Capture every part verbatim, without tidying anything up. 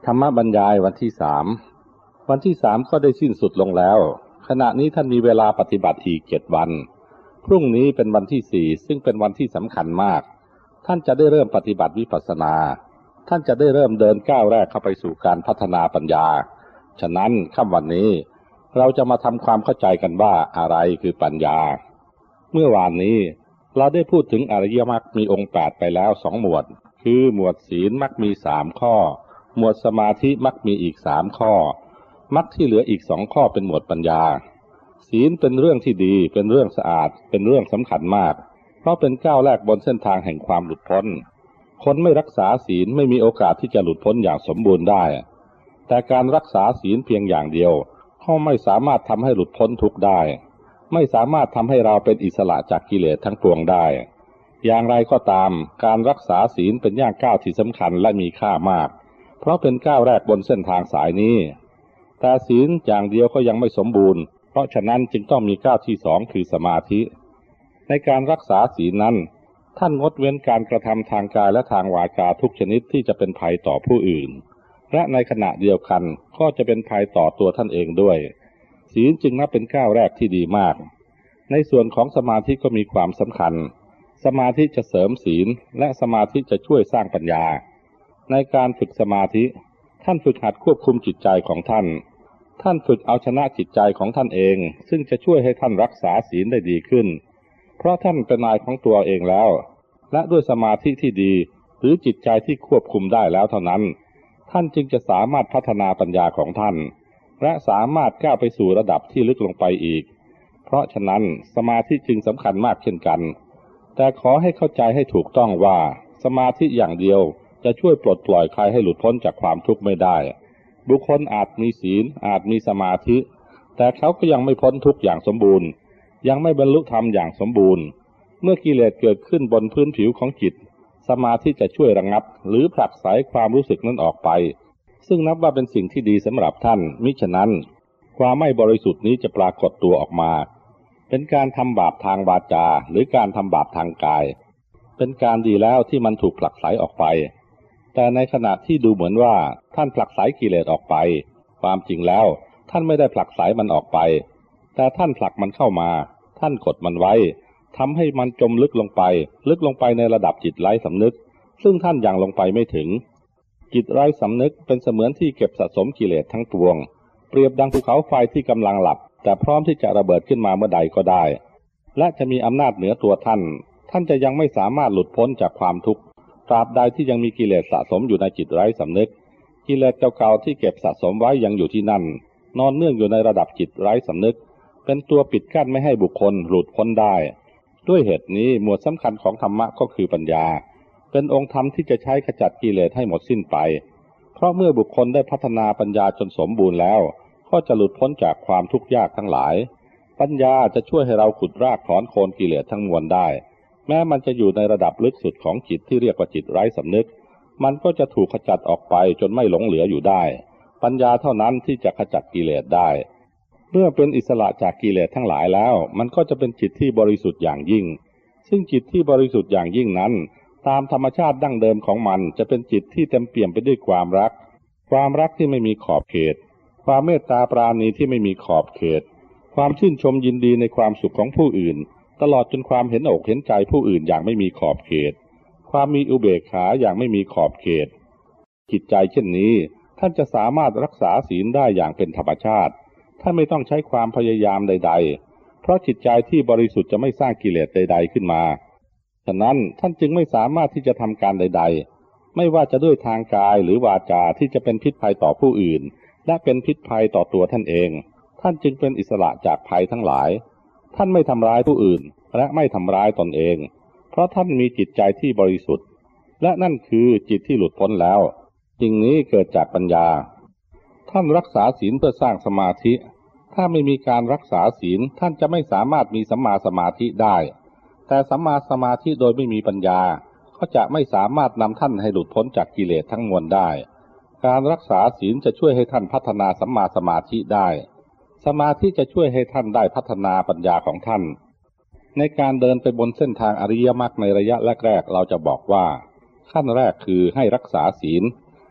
ธรรมบรรยายวันที่สามวันที่สามก็ได้สิ้นสุดลงแล้วขณะนี้ท่านมีเวลาปฏิบัติอีกเจ็ดวันพรุ่งนี้เป็นวันที่สี่ซึ่งเป็นวันที่สำคัญมากท่านจะได้เริ่มปฏิบัติวิปัสสนาท่านจะได้เริ่มเดินก้าวแรกเข้าไปสู่การพัฒนาปัญญาฉะนั้นค่ำวันนี้เราจะมาทำความเข้าใจกันว่าอะไรคือปัญญาเมื่อวานนี้เราได้พูดถึงอริยมรรคมีองค์แปดไปแล้วสองหมวดคือหมวดศีลมรรคมีสามข้อหมวดสมาธิมรรคมีอีกสามข้อมรรคที่เหลืออีกสองข้อเป็นหมวดปัญญาศีลเป็นเรื่องที่ดีเป็นเรื่องสะอาดเป็นเรื่องสำคัญมากเพราะเป็นก้าวแรกบนเส้นทางแห่งความหลุดพ้นคนไม่รักษาศีลไม่มีโอกาสที่จะหลุดพ้นอย่างสมบูรณ์ได้แต่การรักษาศีลเพียงอย่างเดียวก็ไม่สามารถทำให้หลุดพ้นทุกข์ได้ไม่สามารถทำให้เราเป็นอิสระจากกิเลสทั้งปวงได้อย่างไรก็ตามการรักษาศีลเป็นย่างก้าวที่สำคัญและมีค่ามากเพราะเป็นก้าวแรกบนเส้นทางสายนี้แต่ศีลอย่างเดียวก็ยังไม่สมบูรณ์เพราะฉะนั้นจึงต้องมีก้าวที่สองคือสมาธิในการรักษาศีลนั้นท่านงดเว้นการกระทำทางกายและทางวาจาทุกชนิดที่จะเป็นภัยต่อผู้อื่นและในขณะเดียวกันก็จะเป็นภัยต่อตัวท่านเองด้วยศีลจึงนับเป็นก้าวแรกที่ดีมากในส่วนของสมาธิก็มีความสำคัญสมาธิจะเสริมศีลและสมาธิจะช่วยสร้างปัญญาในการฝึกสมาธิท่านฝึกหัดควบคุมจิตใจของท่านท่านฝึกเอาชนะจิตใจของท่านเองซึ่งจะช่วยให้ท่านรักษาศีลได้ดีขึ้นเพราะท่านเป็นนายของตัวเองแล้วและด้วยสมาธิที่ดีหรือจิตใจที่ควบคุมได้แล้วเท่านั้นท่านจึงจะสามารถพัฒนาปัญญาของท่านและสามารถก้าวไปสู่ระดับที่ลึกลงไปอีกเพราะฉะนั้นสมาธิจึงสำคัญมากเช่นกันแต่ขอให้เข้าใจให้ถูกต้องว่าสมาธิอย่างเดียวจะช่วยปลดปล่อยใครให้หลุดพ้นจากความทุกข์ไม่ได้บุคคลอาจมีศีลอาจมีสมาธิแต่เขาก็ยังไม่พ้นทุกข์อย่างสมบูรณ์ยังไม่บรรลุธรรมอย่างสมบูรณ์เมื่อกิเลสเกิดขึ้นบนพื้นผิวของจิตสมาธิจะช่วยระงับหรือผลักไสความรู้สึกนั้นออกไปซึ่งนับว่าเป็นสิ่งที่ดีสำหรับท่านมิฉะนั้นความไม่บริสุทธิ์นี้จะปรากฏตัวออกมาเป็นการทำบาปทางวาจาหรือการทำบาปทางกายเป็นการดีแล้วที่มันถูกผลักไสออกไปแต่ในขณะที่ดูเหมือนว่าท่านผลักไสกิเลสออกไปความจริงแล้วท่านไม่ได้ผลักไสมันออกไปแต่ท่านผลักมันเข้ามาท่านกดมันไว้ทำให้มันจมลึกลงไปลึกลงไปในระดับจิตไร้สำนึกซึ่งท่านยังลงไปไม่ถึงจิตไร้สำนึกเป็นเสมือนที่เก็บสะสมกิเลสทั้งปวงเปรียบดังภูเขาไฟที่กำลังหลับแต่พร้อมที่จะระเบิดขึ้นมาเมื่อใดก็ได้และจะมีอำนาจเหนือตัวท่านท่านจะยังไม่สามารถหลุดพ้นจากความทุกข์ตราบใดที่ยังมีกิเลสสะสมอยู่ในจิตไร้สำนึกกิเลสเก่าๆที่เก็บสะสมไว้ยังอยู่ที่นั่นนอนเนื่องอยู่ในระดับจิตไร้สำนึกเป็นตัวปิดกั้นไม่ให้บุคคลหลุดพ้นได้ด้วยเหตุนี้หมวดสำคัญของธรรมะก็คือปัญญาเป็นองค์ธรรมที่จะใช้ขจัดกิเลสให้หมดสิ้นไปเพราะเมื่อบุคคลได้พัฒนาปัญญาจนสมบูรณ์แล้วก็จะหลุดพ้นจากความทุกข์ยากทั้งหลายปัญญาจะช่วยให้เราขุดรากถอนโคนกิเลสทั้งมวลได้แม้มันจะอยู่ในระดับลึกสุดของจิตที่เรียกว่าจิตไร้สำนึกมันก็จะถูกขจัดออกไปจนไม่หลงเหลืออยู่ได้ปัญญาเท่านั้นที่จะขจัดกิเลสได้เมื่อเป็นอิสระจากกิเลสทั้งหลายแล้วมันก็จะเป็นจิตที่บริสุทธิ์อย่างยิ่งซึ่งจิตที่บริสุทธิ์อย่างยิ่งนั้นตามธรรมชาติดั้งเดิมของมันจะเป็นจิตที่เต็มเปี่ยมไปด้วยความรักความรักที่ไม่มีขอบเขตความเมตตาปราณีที่ไม่มีขอบเขตความชื่นชมยินดีในความสุขของผู้อื่นตลอดจนความเห็นอกเห็นใจผู้อื่นอย่างไม่มีขอบเขตความมีอุเบกขาอย่างไม่มีขอบเขตจิตใจเช่นนี้ท่านจะสามารถรักษาศีลได้อย่างเป็นธรรมชาติท่านไม่ต้องใช้ความพยายามใดๆเพราะจิตใจที่บริสุทธิ์จะไม่สร้างกิเลสใดๆขึ้นมาฉะนั้นท่านจึงไม่สามารถที่จะทำการใดๆไม่ว่าจะด้วยทางกายหรือวาจาที่จะเป็นพิษภัยต่อผู้อื่นและเป็นพิษภัยต่อตัวท่านเองท่านจึงเป็นอิสระจากภัยทั้งหลายท่านไม่ทำร้ายผู้อื่นและไม่ทำร้ายตนเองเพราะท่านมีจิตใจที่บริสุทธิ์และนั่นคือจิตที่หลุดพ้นแล้วสิ่งนี้เกิดจากปัญญาท่านรักษาศีลเพื่อสร้างสมาธิถ้าไม่มีการรักษาศีลท่านจะไม่สามารถมีสัมมาสมาธิได้แต่สัมมาสมาธิโดยไม่มีปัญญาก็จะไม่สามารถนำท่านให้หลุดพ้นจากกิเลสทั้งมวลได้การรักษาศีลจะช่วยให้ท่านพัฒนาสัมมาสมาธิได้สมาธิจะช่วยให้ท่านได้พัฒนาปัญญาของท่านในการเดินไปบนเส้นทางอริยมรรคในระยะแรกๆเราจะบอกว่าขั้นแรกคือให้รักษาศีล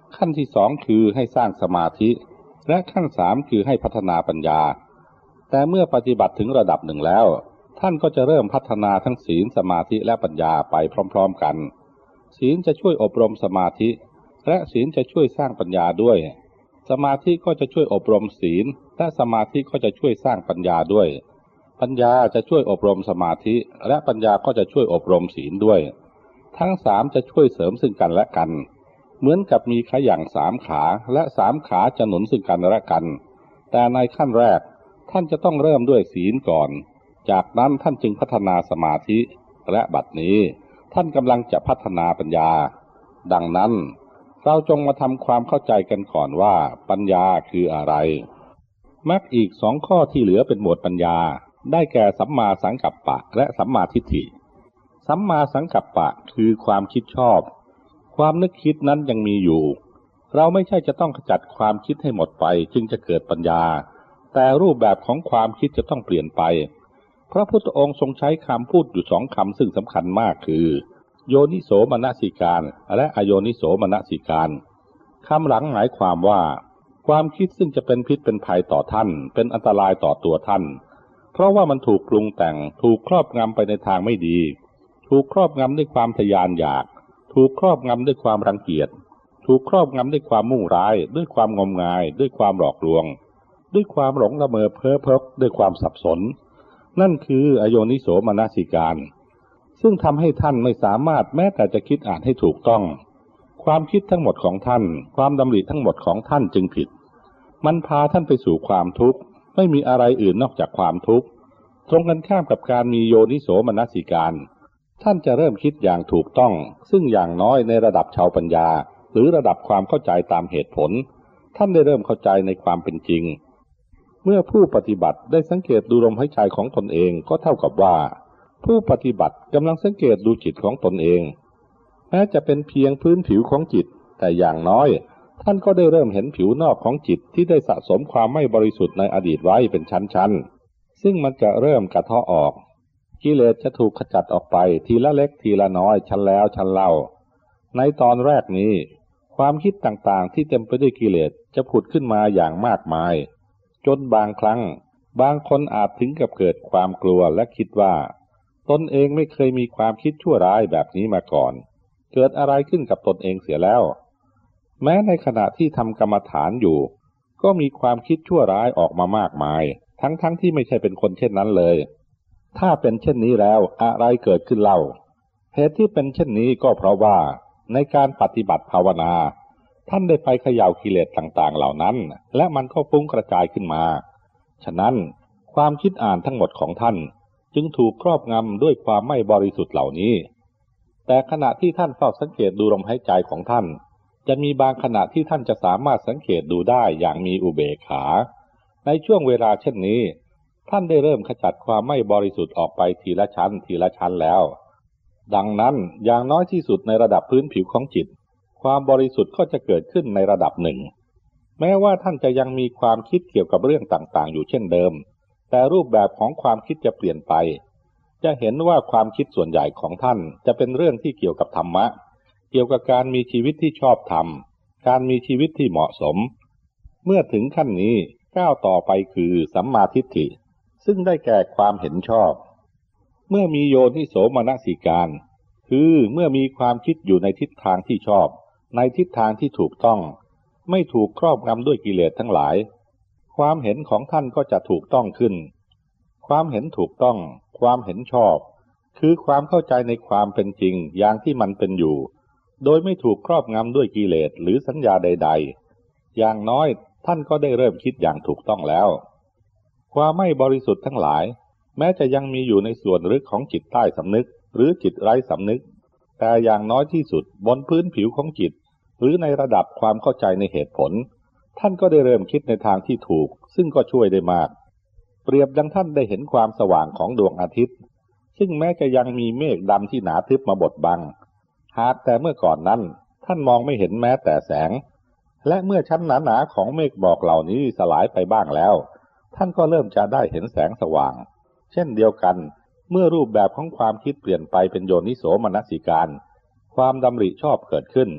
ขั้นที่สองคือให้สร้างสมาธิและขั้นสามคือให้พัฒนาปัญญาแต่เมื่อปฏิบัติถึงระดับหนึ่งแล้วท่านก็จะเริ่มพัฒนาทั้งศีลสมาธิและปัญญาไปพร้อมๆกันศีลจะช่วยอบรมสมาธิและศีลจะช่วยสร้างปัญญาด้วยสมาธิก็จะช่วยอบรมศีลและสมาธิก็จะช่วยสร้างปัญญาด้วยปัญญาจะช่วยอบรมสมาธิและปัญญาก็จะช่วยอบรมศีลด้วยทั้งสามจะช่วยเสริมซึ่งกันและกันเหมือนกับมีขย่งสามขาและสามขาจะหนุนซึ่งกันและกันแต่ในขั้นแรกท่านจะต้องเริ่มด้วยศีลก่อนจากนั้นท่านจึงพัฒนาสมาธิและบัดนี้ท่านกำลังจะพัฒนาปัญญาดังนั้นเราจงมาทำความเข้าใจกันก่อนว่าปัญญาคืออะไรมรรคอีกสองข้อที่เหลือเป็นหมวดปัญญาได้แก่สัมมาสังกัปปะและสัมมาทิฏฐิสัมมาสังกัปปะคือความคิดชอบความนึกคิดนั้นยังมีอยู่เราไม่ใช่จะต้องขจัดความคิดให้หมดไปจึงจะเกิดปัญญาแต่รูปแบบของความคิดจะต้องเปลี่ยนไปพระพุทธองค์ทรงใช้คำพูดอยู่สองคำซึ่งสำคัญมากคือโยนิโสมนสิการและอโยนิโสมนสิการคำหลังหมายความว่าความคิดซึ่งจะเป็นพิษเป็นภัยต่อท่านเป็นอันตรายต่อตัวท่านเพราะว่ามันถูกปรุงแต่งถูกครอบงำไปในทางไม่ดีถูกครอบงำด้วยความทะยานอยากถูกครอบงำด้วยความรังเกียจถูกครอบงำด้วยความมุ่งร้ายด้วยความงมงายด้วยความหลอกลวงด้วยความหลงละเมอเพ้อเพ้อด้วยความสับสนนั่นคืออโยนิโสมนสิการซึ่งทำให้ท่านไม่สามารถแม้แต่จะคิดอ่านให้ถูกต้องความคิดทั้งหมดของท่านความดำริทั้งหมดของท่านจึงผิดมันพาท่านไปสู่ความทุกข์ไม่มีอะไรอื่นนอกจากความทุกข์ตรงกันข้ามกับการมีโยนิโสมนสิการท่านจะเริ่มคิดอย่างถูกต้องซึ่งอย่างน้อยในระดับชาวปัญญาหรือระดับความเข้าใจตามเหตุผลท่านได้เริ่มเข้าใจในความเป็นจริงเมื่อผู้ปฏิบัติได้สังเกตดูลมหายใจของตนเองก็เท่ากับว่าผู้ปฏิบัติกำลังสังเกตดูจิตของตนเองแม้จะเป็นเพียงพื้นผิวของจิตแต่อย่างน้อยท่านก็ได้เริ่มเห็นผิวนอกของจิตที่ได้สะสมความไม่บริสุทธิ์ในอดีตไว้เป็นชั้นๆซึ่งมันจะเริ่มกระเทาะออกกิเลสจะถูกขจัดออกไปทีละเล็กทีละน้อยชั้นแล้วชั้นเล่าในตอนแรกนี้ความคิดต่างๆที่เต็มไปด้วยกิเลสจะผุดขึ้นมาอย่างมากมายจนบางครั้งบางคนอาจถึงกับเกิดความกลัวและคิดว่าตนเองไม่เคยมีความคิดชั่วร้ายแบบนี้มาก่อนเกิดอะไรขึ้นกับตนเองเสียแล้วแม้ในขณะที่ทำกรรมฐานอยู่ก็มีความคิดชั่วร้ายออกมามากมายทั้งๆ ท, ที่ไม่ใช่เป็นคนเช่นนั้นเลยถ้าเป็นเช่นนี้แล้วอะไรเกิดขึ้นเล่าเหตุที่เป็นเช่นนี้ก็เพราะว่าในการปฏิบัติภาวนาท่านได้ไปเขย่ากิเลสต่างๆเหล่านั้นและมันก็ฟุ้งกระจายขึ้นมาฉะนั้นความคิดอ่านทั้งหมดของท่านจึงถูกครอบงำด้วยความไม่บริสุทธิ์เหล่านี้แต่ขณะที่ท่านเฝ้าสังเกตดูลมหายใจของท่านจะมีบางขณะที่ท่านจะสามารถสังเกตดูได้อย่างมีอุเบกขาในช่วงเวลาเช่นนี้ท่านได้เริ่มขจัดความไม่บริสุทธิ์ออกไปทีละชั้นทีละชั้นแล้วดังนั้นอย่างน้อยที่สุดในระดับพื้นผิวของจิตความบริสุทธิ์ก็จะเกิดขึ้นในระดับหนึ่งแม้ว่าท่านจะยังมีความคิดเกี่ยวกับเรื่องต่างๆอยู่เช่นเดิมแต่รูปแบบของความคิดจะเปลี่ยนไปจะเห็นว่าความคิดส่วนใหญ่ของท่านจะเป็นเรื่องที่เกี่ยวกับธรรมะเกี่ยวกับการมีชีวิตที่ชอบธรรมการมีชีวิตที่เหมาะสมเมื่อถึงขั้นนี้ก้าวต่อไปคือสัมมาทิฏฐิซึ่งได้แก่ความเห็นชอบเมื่อมีโยนิโสมนสิการคือเมื่อมีความคิดอยู่ในทิศทางที่ชอบในทิศทางที่ถูกต้องไม่ถูกครอบงำด้วยกิเลสทั้งหลายความเห็นของท่านก็จะถูกต้องขึ้นความเห็นถูกต้องความเห็นชอบคือความเข้าใจในความเป็นจริงอย่างที่มันเป็นอยู่โดยไม่ถูกครอบงำด้วยกิเลสหรือสัญญาใดๆอย่างน้อยท่านก็ได้เริ่มคิดอย่างถูกต้องแล้วความไม่บริสุทธิ์ทั้งหลายแม้จะยังมีอยู่ในส่วนลึกของจิตใต้สำนึกหรือจิตไร้สำนึกแต่อย่างน้อยที่สุดบนพื้นผิวของจิตหรือในระดับความเข้าใจในเหตุผลท่านก็ได้เริ่มคิดในทางที่ถูกซึ่งก็ช่วยได้มากเปรียบดังท่านได้เห็นความสว่างของดวงอาทิตย์ซึ่งแม้จะยังมีเมฆดำที่หนาทึบมาบดบังหากแต่เมื่อก่อนนั้นท่านมองไม่เห็นแม้แต่แสงและเมื่อชั้นหนาๆของเมฆหมอกเหล่านี้สลายไปบ้างแล้วท่านก็เริ่มจะได้เห็นแสงสว่างเช่นเดียวกันเมื่อรูปแบบของความคิดเปลี่ยนไปเป็นโยนิโสมนสิการความดำริชอบเกิดขึ้น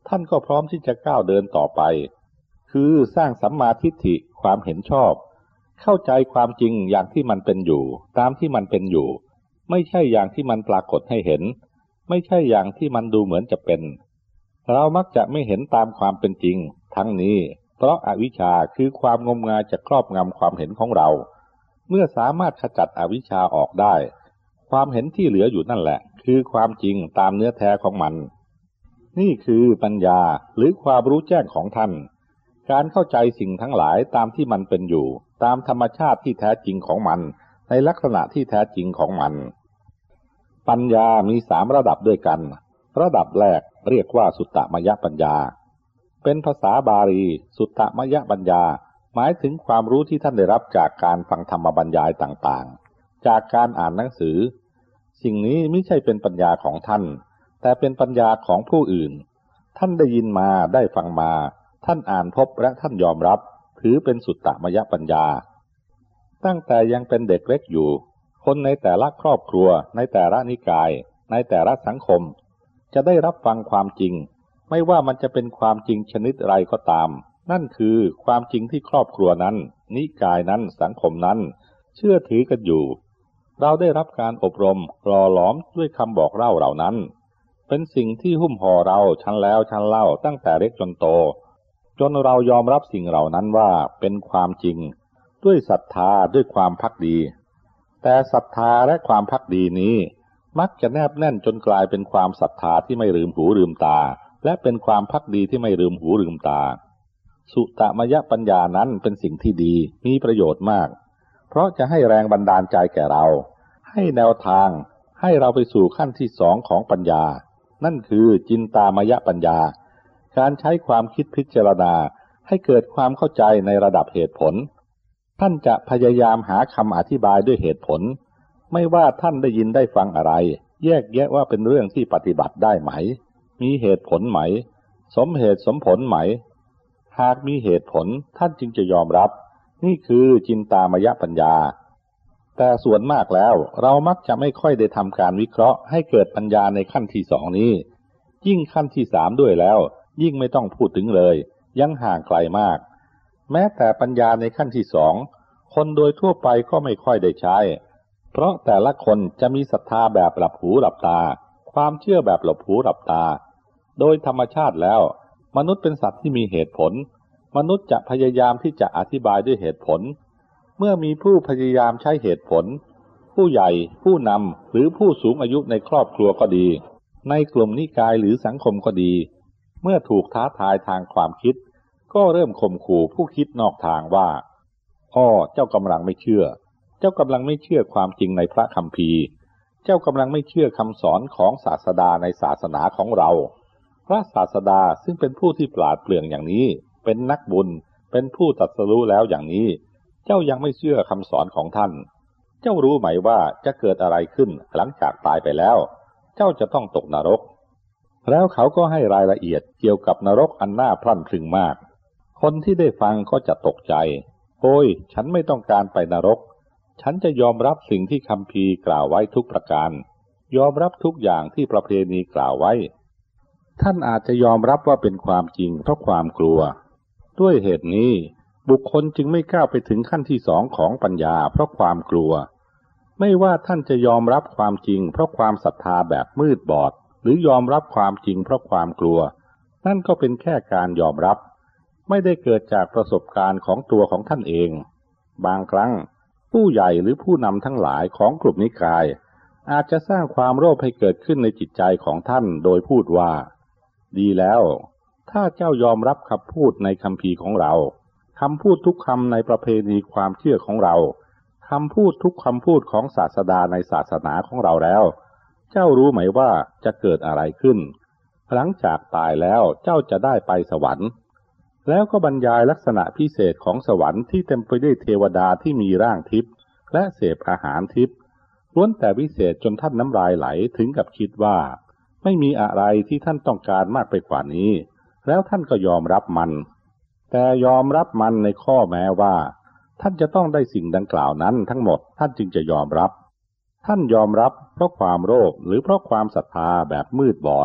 ท่านก็พร้อมที่จะก้าวเดินต่อไปคือสร้างสัมมาทิฏฐิความเห็นชอบเข้าใจความจริงอย่างที่มันเป็นอยู่ตามที่มันเป็นอยู่ไม่ใช่อย่างที่มันปรากฏให้เห็นไม่ใช่อย่างที่มันดูเหมือนจะเป็นเรามักจะไม่เห็นตามความเป็นจริงทั้งนี้เพราะอวิชชาคือความงมงายจะครอบงำความเห็นของเราเมื่อสามารถขจัดอวิชชาออกได้ความเห็นที่เหลืออยู่นั่นแหละคือความจริงตามเนื้อแท้ของมันนี่คือปัญญาหรือความรู้แจ้งของท่านการเข้าใจสิ่งทั้งหลายตามที่มันเป็นอยู่ตามธรรมชาติที่แท้จริงของมันในลักษณะที่แท้จริงของมันปัญญามีสามระดับด้วยกันระดับแรกเรียกว่าสุตตมยปัญญาเป็นภาษาบาลีสุตตมยปัญญาหมายถึงความรู้ที่ท่านได้รับจากการฟังธรรมบรรยายต่างๆจากการอ่านหนังสือสิ่งนี้ไม่ใช่เป็นปัญญาของท่านแต่เป็นปัญญาของผู้อื่นท่านได้ยินมาได้ฟังมาท่านอ่านพบและท่านยอมรับถือเป็นสุตตมยปัญญาตั้งแต่ยังเป็นเด็กเล็กอยู่คนในแต่ละครอบครัวในแต่ละนิกายในแต่ละสังคมจะได้รับฟังความจริงไม่ว่ามันจะเป็นความจริงชนิดไรก็ตามนั่นคือความจริงที่ครอบครัวนั้นนิกายนั้นสังคมนั้นเชื่อถือกันอยู่เราได้รับการอบรมหล่อหลอมด้วยคำบอกเล่าเหล่านั้นเป็นสิ่งที่หุ้มห่อเราชั้นแล้วชั้นเล่าตั้งแต่เล็กจนโตจนเรายอมรับสิ่งเหล่านั้นว่าเป็นความจริงด้วยศรัทธาด้วยความภักดีแต่ศรัทธาและความภักดีนี้มักจะแนบแน่นจนกลายเป็นความศรัทธาที่ไม่ลืมหูลืมตาและเป็นความภักดีที่ไม่ลืมหูลืมตาสุตตมยปัญญานั้นเป็นสิ่งที่ดีมีประโยชน์มากเพราะจะให้แรงบันดาลใจแก่เราให้แนวทางให้เราไปสู่ขั้นที่สองของปัญญานั่นคือจินตามยปัญญาการใช้ความคิดพิจารณาให้เกิดความเข้าใจในระดับเหตุผลท่านจะพยายามหาคำอธิบายด้วยเหตุผลไม่ว่าท่านได้ยินได้ฟังอะไรแยกแยะว่าเป็นเรื่องที่ปฏิบัติได้ไหมมีเหตุผลไหมสมเหตุสมผลไหมหากมีเหตุผลท่านจึงจะยอมรับนี่คือจินตามยปัญญาแต่ส่วนมากแล้วเรามักจะไม่ค่อยได้ทำการวิเคราะห์ให้เกิดปัญญาในขั้นที่สองนี้ยิ่งขั้นที่สามด้วยแล้วยิ่งไม่ต้องพูดถึงเลยยังห่างไกลมากแม้แต่ปัญญาในขั้นที่สองคนโดยทั่วไปก็ไม่ค่อยได้ใช้เพราะแต่ละคนจะมีศรัทธาแบบหลับหูหลับตาความเชื่อแบบหลับหูหลับตาโดยธรรมชาติแล้วมนุษย์เป็นสัตว์ที่มีเหตุผลมนุษย์จะพยายามที่จะอธิบายด้วยเหตุผลเมื่อมีผู้พยายามใช้เหตุผลผู้ใหญ่ผู้นำหรือผู้สูงอายุในครอบครัวก็ดีในกลุ่มนิกายหรือสังคมก็ดีเมื่อถูกท้าทายทางความคิดก็เริ่มข่มขู่ผู้คิดนอกทางว่าอ้อเจ้ากำลังไม่เชื่อเจ้ากำลังไม่เชื่อความจริงในพระคัมภีร์เจ้ากำลังไม่เชื่อคำสอนของศาสดาในศาสนาของเราพระศาสดาซึ่งเป็นผู้ที่ปราดเปรื่องอย่างนี้เป็นนักบุญเป็นผู้ตรัสรู้แล้วอย่างนี้เจ้ายังไม่เชื่อคำสอนของท่านเจ้ารู้ไหมว่าจะเกิดอะไรขึ้นหลังจากตายไปแล้วเจ้าจะต้องตกนรกแล้วเขาก็ให้รายละเอียดเกี่ยวกับนรกอันน่าพรั่นพรึงมากคนที่ได้ฟังก็จะตกใจโอ้ยฉันไม่ต้องการไปนรกฉันจะยอมรับสิ่งที่คัมภีร์กล่าวไว้ทุกประการยอมรับทุกอย่างที่ประเพณีกล่าวไว้ท่านอาจจะยอมรับว่าเป็นความจริงเพราะความกลัวด้วยเหตุนี้บุคคลจึงไม่ก้าวไปถึงขั้นที่สองของปัญญาเพราะความกลัวไม่ว่าท่านจะยอมรับความจริงเพราะความศรัทธาแบบมืดบอดหรือยอมรับความจริงเพราะความกลัวนั่นก็เป็นแค่การยอมรับไม่ได้เกิดจากประสบการณ์ของตัวของท่านเองบางครั้งผู้ใหญ่หรือผู้นำทั้งหลายของกลุ่มนิกายอาจจะสร้างความโลภให้เกิดขึ้นในจิตใจของท่านโดยพูดว่าดีแล้วถ้าเจ้ายอมรับคำพูดในคัมภีร์ของเราคำพูดทุกคำในประเพณีความเชื่อของเราคำพูดทุกคำพูดของศาสดาในศาสนาของเราแล้วเจ้ารู้ไหมว่าจะเกิดอะไรขึ้นหลังจากตายแล้วเจ้าจะได้ไปสวรรค์แล้วก็บรรยายลักษณะพิเศษของสวรรค์ที่เต็มไปด้วยเทวดาที่มีร่างทิพย์และเสพอาหารทิพย์ล้วนแต่วิเศษจนท่านน้ำลายไหลถึงกับคิดว่าไม่มีอะไรที่ท่านต้องการมากไปกว่านี้แล้วท่านก็ยอมรับมันแต่ยอมรับมันในข้อแม้ว่าท่านจะต้องได้สิ่งดังกล่าวนั้นทั้งหมดท่านจึงจะยอมรับท่านยอมรับเพราะความโลภหรือเพราะความศรัทธาแบบมืดบอด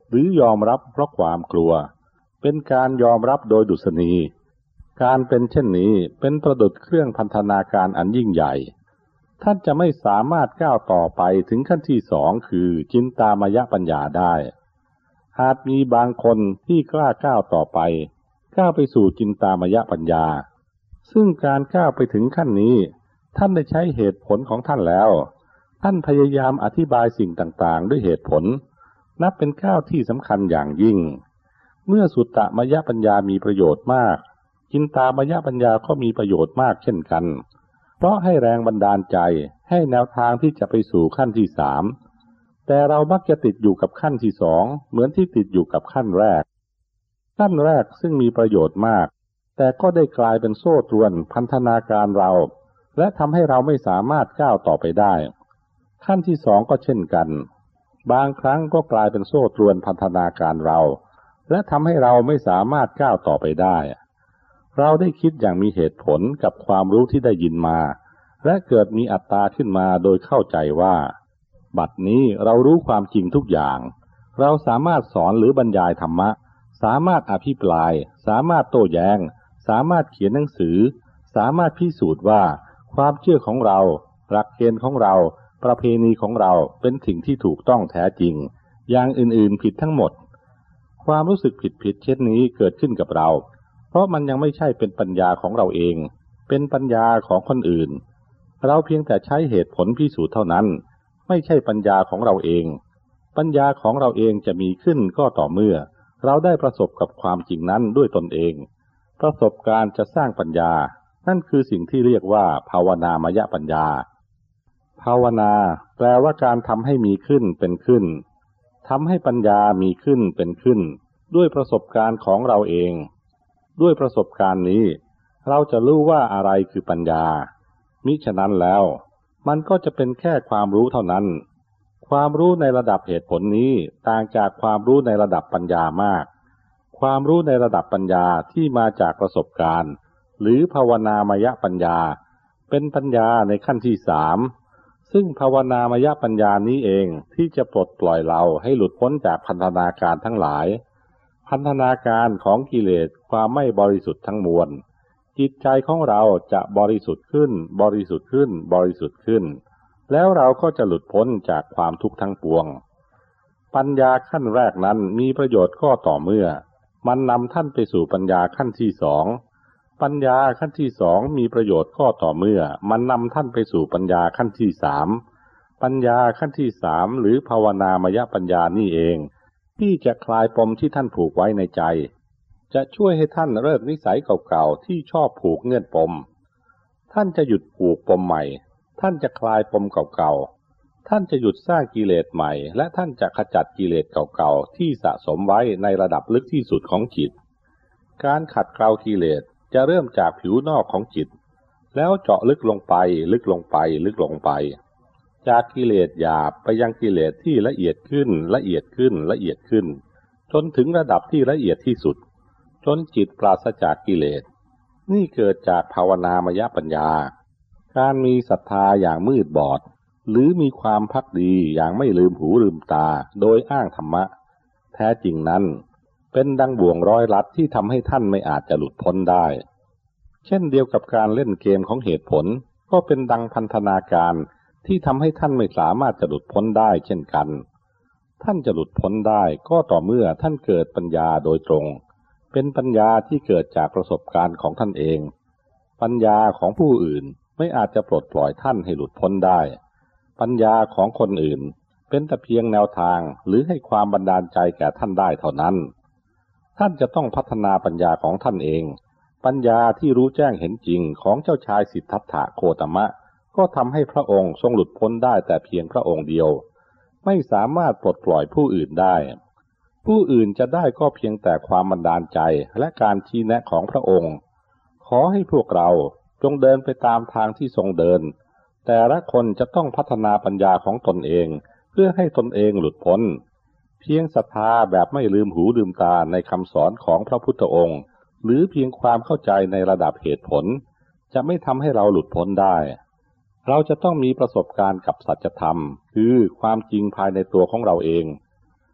หรือยอมรับเพราะความกลัวเป็นการยอมรับโดยดุษณีการเป็นเช่นนี้เป็นประดุจเครื่องพันธนาการอันยิ่งใหญ่ท่านจะไม่สามารถก้าวต่อไปถึงขั้นที่สองคือจินตามยปัญญาได้หากมีบางคนที่กล้าก้าวต่อไปก้าวไปสู่จินตามยปัญญาซึ่งการก้าวไปถึงขั้นนี้ท่านได้ใช้เหตุผลของท่านแล้วท่านพยายามอธิบายสิ่งต่างๆด้วยเหตุผลนับเป็นก้าวที่สำคัญอย่างยิ่งเมื่อสุตตมยปัญญามีประโยชน์มากจินตามยปัญญาก็มีประโยชน์มากเช่นกันเพราะให้แรงบันดาลใจให้แนวทางที่จะไปสู่ขั้นที่สามแต่เรามักจะติดอยู่กับขั้นที่สองเหมือนที่ติดอยู่กับขั้นแรกขั้นแรกซึ่งมีประโยชน์มากแต่ก็ได้กลายเป็นโซ่ตรวนพันธนาการเราและทำให้เราไม่สามารถก้าวต่อไปได้ขั้นที่สองก็เช่นกันบางครั้งก็กลายเป็นโซ่ตรวนพันธนาการเราและทำให้เราไม่สามารถก้าวต่อไปได้เราได้คิดอย่างมีเหตุผลกับความรู้ที่ได้ยินมาและเกิดมีอัตตาขึ้นมาโดยเข้าใจว่าบัดนี้เรารู้ความจริงทุกอย่างเราสามารถสอนหรือบรรยายธรรมะสามารถอภิปรายสามารถโต้แย้งสามารถเขียนหนังสือสามารถพิสูจน์ว่าความเชื่อของเราหลักเกณฑ์ของเราประเพณีของเราเป็นสิ่งที่ถูกต้องแท้จริงอย่างอื่นๆผิดทั้งหมดความรู้สึกผิดๆเช่นนี้เกิดขึ้นกับเราเพราะมันยังไม่ใช่เป็นปัญญาของเราเองเป็นปัญญาของคนอื่นเราเพียงแต่ใช้เหตุผลพิสูจน์เท่านั้นไม่ใช่ปัญญาของเราเองปัญญาของเราเองจะมีขึ้นก็ต่อเมื่อเราได้ประสบกับความจริงนั้นด้วยตนเองประสบการณ์จะสร้างปัญญานั่นคือสิ่งที่เรียกว่าภาวนามยปัญญาภาวนาแปลว่าการทำให้มีขึ้นเป็นขึ้นทำให้ปัญญามีขึ้นเป็นขึ้นด้วยประสบการณ์ของเราเองด้วยประสบการณ์นี้เราจะรู้ว่าอะไรคือปัญญามิฉะนั้นแล้วมันก็จะเป็นแค่ความรู้เท่านั้นความรู้ในระดับเหตุผลนี้ต่างจากความรู้ในระดับปัญญามากความรู้ในระดับปัญญาที่มาจากประสบการณ์หรือภาวนามยปัญญาเป็นปัญญาในขั้นที่สามซึ่งภาวนามยปัญญานี้เองที่จะปลดปล่อยเราให้หลุดพ้นจากพันธนาการทั้งหลายพันธนาการของกิเลสความไม่บริสุทธิ์ทั้งมวลจิตใจของเราจะบริสุทธิ์ขึ้นบริสุทธิ์ขึ้นบริสุทธิ์ขึ้นแล้วเราก็จะหลุดพ้นจากความทุกข์ทั้งปวงปัญญาขั้นแรกนั้นมีประโยชน์ก็ต่อเมื่อมันนำท่านไปสู่ปัญญาขั้นที่สองปัญญาขั้นที่สองมีประโยชน์ก็ต่อเมื่อมันนำท่านไปสู่ปัญญาขั้นที่สามปัญญาขั้นที่สามหรือภาวนามยปัญญานี่เองที่จะคลายปมที่ท่านผูกไว้ในใจจะช่วยให้ท่านเลิกนิสัยเก่าๆที่ชอบผูกเงื่อนปมท่านจะหยุดผูกปมใหม่ท่านจะคลายปมเก่าๆท่านจะหยุดสร้างกิเลสใหม่และท่านจะขจัดกิเลสเก่าๆที่สะสมไว้ในระดับลึกที่สุดของจิตการขัดเกลากิเลสจะเริ่มจากผิวนอกของจิตแล้วเจาะลึกลงไปลึกลงไปลึกลงไปจากกิเลสหยาบไปยังกิเลสที่ละเอียดขึ้นละเอียดขึ้นละเอียดขึ้นจนถึงระดับที่ละเอียดที่สุดจนจิตปราศจากกิเลสนี่เกิดจากภาวนามยปัญญาการมีศรัทธาอย่างมืดบอดหรือมีความภักดีอย่างไม่ลืมหูลืมตาโดยอ้างธรรมะแท้จริงนั้นเป็นดังบ่วงร้อยลัดที่ทำให้ท่านไม่อาจจะหลุดพ้นได้เช่นเดียวกับการเล่นเกมของเหตุผลก็เป็นดังพันธนาการที่ทำให้ท่านไม่สามารถจะหลุดพ้นได้เช่นกันท่านจะหลุดพ้นได้ก็ต่อเมื่อท่านเกิดปัญญาโดยตรงเป็นปัญญาที่เกิดจากประสบการณ์ของท่านเองปัญญาของผู้อื่นไม่อาจจะปลดปล่อยท่านให้หลุดพ้นได้ปัญญาของคนอื่นเป็นแต่เพียงแนวทางหรือให้ความบันดาลใจแก่ท่านได้เท่านั้นท่านจะต้องพัฒนาปัญญาของท่านเองปัญญาที่รู้แจ้งเห็นจริงของเจ้าชายสิทธัตถะโคตมะก็ทำให้พระองค์ทรงหลุดพ้นได้แต่เพียงพระองค์เดียวไม่สามารถปลดปล่อยผู้อื่นได้ผู้อื่นจะได้ก็เพียงแต่ความบันดาลใจและการชี้แนะของพระองค์ขอให้พวกเราจงเดินไปตามทางที่ทรงเดินแต่ละคนจะต้องพัฒนาปัญญาของตนเองเพื่อให้ตนเองหลุดพ้นเพียงศรัทธาแบบไม่ลืมหูลืมตาในคำสอนของพระพุทธองค์หรือเพียงความเข้าใจในระดับเหตุผลจะไม่ทำให้เราหลุดพ้นได้เราจะต้องมีประสบการณ์กับสัจธรรมคือความจริงภายในตัวของเราเอง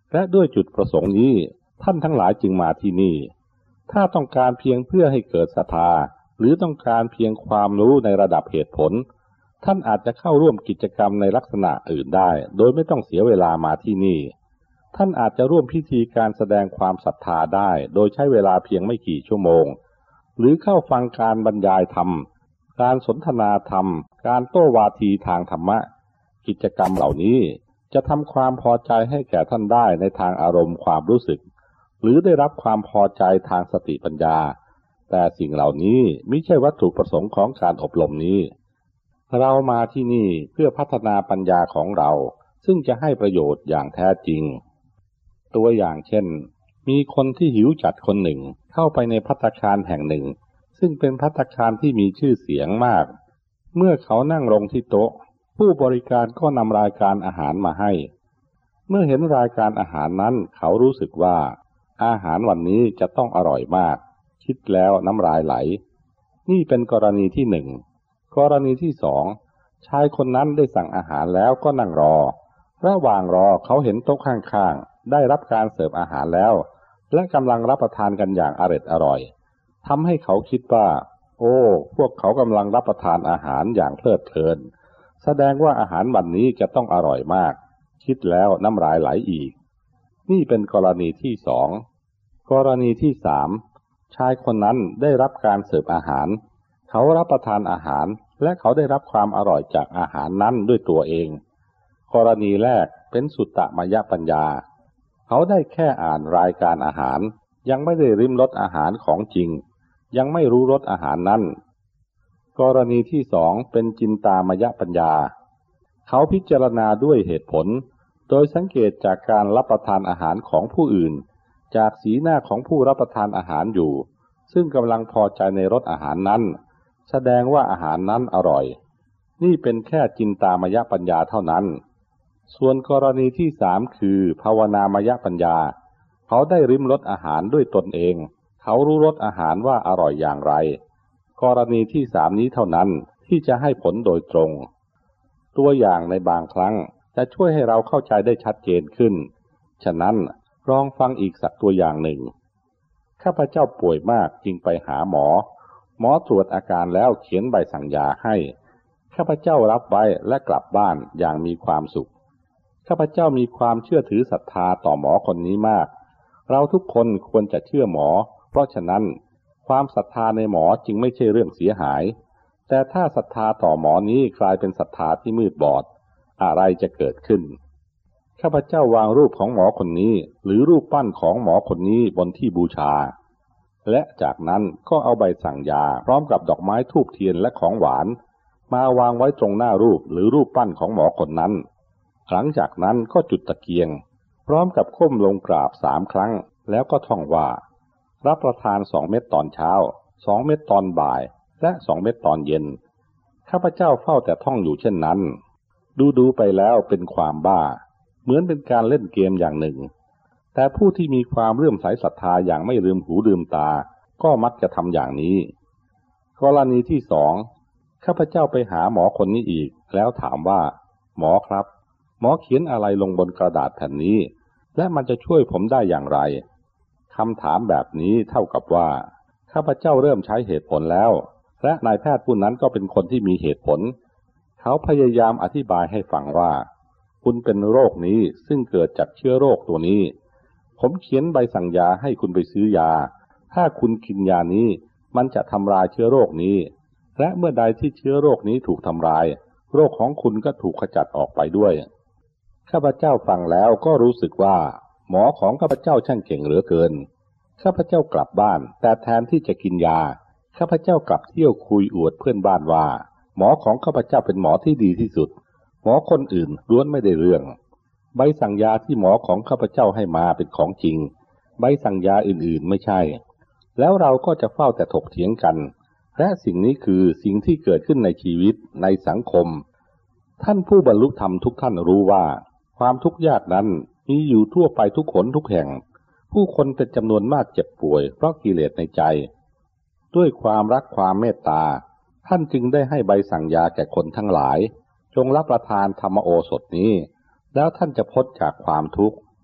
และด้วยจุดประสงค์นี้ท่านทั้งหลายจึงมาที่นี่ถ้าต้องการเพียงเพื่อให้เกิดศรัทธาหรือต้องการเพียงความรู้ในระดับเหตุผลท่านอาจจะเข้าร่วมกิจกรรมในลักษณะอื่นได้โดยไม่ต้องเสียเวลามาที่นี่ท่านอาจจะร่วมพิธีการแสดงความศรัทธาได้โดยใช้เวลาเพียงไม่กี่ชั่วโมงหรือเข้าฟังการบรรยายธรรมการสนทนาธรรมการโต้วาทีทางธรรมะกิจกรรมเหล่านี้จะทำความพอใจให้แก่ท่านได้ในทางอารมณ์ความรู้สึกหรือได้รับความพอใจทางสติปัญญาแต่สิ่งเหล่านี้ไม่ใช่วัตถุประสงค์ของการอบรมนี้เรามาที่นี่เพื่อพัฒนาปัญญาของเราซึ่งจะให้ประโยชน์อย่างแท้จริงตัวอย่างเช่นมีคนที่หิวจัดคนหนึ่งเข้าไปในภัตตาคารแห่งหนึ่งซึ่งเป็นภัตตาคารที่มีชื่อเสียงมากเมื่อเขานั่งลงที่โต๊ะผู้บริการก็นำรายการอาหารมาให้เมื่อเห็นรายการอาหารนั้นเขารู้สึกว่าอาหารวันนี้จะต้องอร่อยมากคิดแล้วน้ำลายไหลนี่เป็นกรณีที่หนึ่งกรณีที่สองชายคนนั้นได้สั่งอาหารแล้วก็นั่งรอระหว่างรอเขาเห็นโต๊ะข้างๆได้รับการเสิร์ฟอาหารแล้วและกำลังรับประทานกันอย่างอร็ดอร่อยทำให้เขาคิดว่าโอ้พวกเขากำลังรับประทานอาหารอย่างเพลิดเพลินแสดงว่าอาหารวันนี้จะต้องอร่อยมากคิดแล้วน้ำลายไหลอีกนี่เป็นกรณีที่สองกรณีที่สามชายคนนั้นได้รับการเสิร์ฟอาหารเขารับประทานอาหารและเขาได้รับความอร่อยจากอาหารนั้นด้วยตัวเองกรณีแรกเป็นสุตตมยปัญญาเขาได้แค่อ่านรายการอาหารยังไม่ได้ริมรสอาหารของจริงยังไม่รู้รสอาหารนั้นกรณีที่สองเป็นจินตามยปัญญาเขาพิจารณาด้วยเหตุผลโดยสังเกตจากการรับประทานอาหารของผู้อื่นจากสีหน้าของผู้รับประทานอาหารอยู่ซึ่งกำลังพอใจในรสอาหารนั้นแสดงว่าอาหารนั้นอร่อยนี่เป็นแค่จินตามยปัญญาเท่านั้นส่วนกรณีที่สามคือภาวนามยปัญญาเขาได้ริมรสอาหารด้วยตนเองเขารู้รสอาหารว่าอร่อยอย่างไรกรณีที่สามนี้เท่านั้นที่จะให้ผลโดยตรงตัวอย่างในบางครั้งจะช่วยให้เราเข้าใจได้ชัดเจนขึ้นฉะนั้นลองฟังอีกสักตัวอย่างหนึ่งข้าพเจ้าป่วยมากจึงไปหาหมอหมอตรวจอาการแล้วเขียนใบสั่งยาให้ข้าพเจ้ารับไว้และกลับบ้านอย่างมีความสุขข้าพเจ้ามีความเชื่อถือศรัทธาต่อหมอคนนี้มากเราทุกคนควรจะเชื่อหมอเพราะฉะนั้นความศรัทธาในหมอจึงไม่ใช่เรื่องเสียหายแต่ถ้าศรัทธาต่อหมอนี้กลายเป็นศรัทธาที่มืดบอดอะไรจะเกิดขึ้นข้าพเจ้าวางรูปของหมอคนนี้หรือรูปปั้นของหมอคนนี้บนที่บูชาและจากนั้นก็เอาใบสั่งยาพร้อมกับดอกไม้ธูปเทียนและของหวานมาวางไว้ตรงหน้ารูปหรือรูปปั้นของหมอคนนั้นหลังจากนั้นก็จุดตะเกียงพร้อมกับก้มลงกราบสามครั้งแล้วก็ท่องว่ารับประทานสองเม็ดตอนเช้าสองเม็ดตอนบ่ายและสองเม็ดตอนเย็นข้าพเจ้าเฝ้าแต่ท่องอยู่เช่นนั้นดูดูไปแล้วเป็นความบ้าเหมือนเป็นการเล่นเกมอย่างหนึ่งแต่ผู้ที่มีความเลื่อมใสศรัทธาอย่างไม่ลืมหูลืมตาก็มักจะทำอย่างนี้กรณีที่สองข้าพเจ้าไปหาหมอคนนี้อีกแล้วถามว่าหมอครับหมอเขียนอะไรลงบนกระดาษแผ่นนี้และมันจะช่วยผมได้อย่างไรคำถามแบบนี้เท่ากับว่าข้าพเจ้าเริ่มใช้เหตุผลแล้วและนายแพทย์ผู้นั้นก็เป็นคนที่มีเหตุผลเขาพยายามอธิบายให้ฟังว่าคุณเป็นโรคนี้ซึ่งเกิดจากเชื้อโรคตัวนี้ผมเขียนใบสั่งยาให้คุณไปซื้อยาถ้าคุณกินยานี้มันจะทำลายเชื้อโรคนี้และเมื่อใดที่เชื้อโรคนี้ถูกทำลายโรคของคุณก็ถูกขจัดออกไปด้วยข้าพเจ้าฟังแล้วก็รู้สึกว่าหมอของข้าพเจ้าช่างเก่งเหลือเกินข้าพเจ้ากลับบ้านแต่แทนที่จะกินยาข้าพเจ้ากลับเที่ยวคุยอวดเพื่อนบ้านว่าหมอของข้าพเจ้าเป็นหมอที่ดีที่สุดหมอคนอื่นล้วนไม่ได้เรื่องใบสั่งยาที่หมอของข้าพเจ้าให้มาเป็นของจริงใบสั่งยาอื่นๆไม่ใช่แล้วเราก็จะเฝ้าแต่ถกเถียงกันและสิ่งนี้คือสิ่งที่เกิดขึ้นในชีวิตในสังคมท่านผู้บรรลุธรรมทุกท่านรู้ว่าความทุกข์ยากนั้นมีอยู่ทั่วไปทุกคนทุกแห่งผู้คนเป็นจำนวนมากเจ็บป่วยเพราะกิเลสในใจด้วยความรักความเมตตาท่านจึงได้ให้ใบสั่งยาแก่คนทั้งหลายจงรับประทานธรรมโอสถนี้แล้วท่านจะพ้นจากความทุกข์เว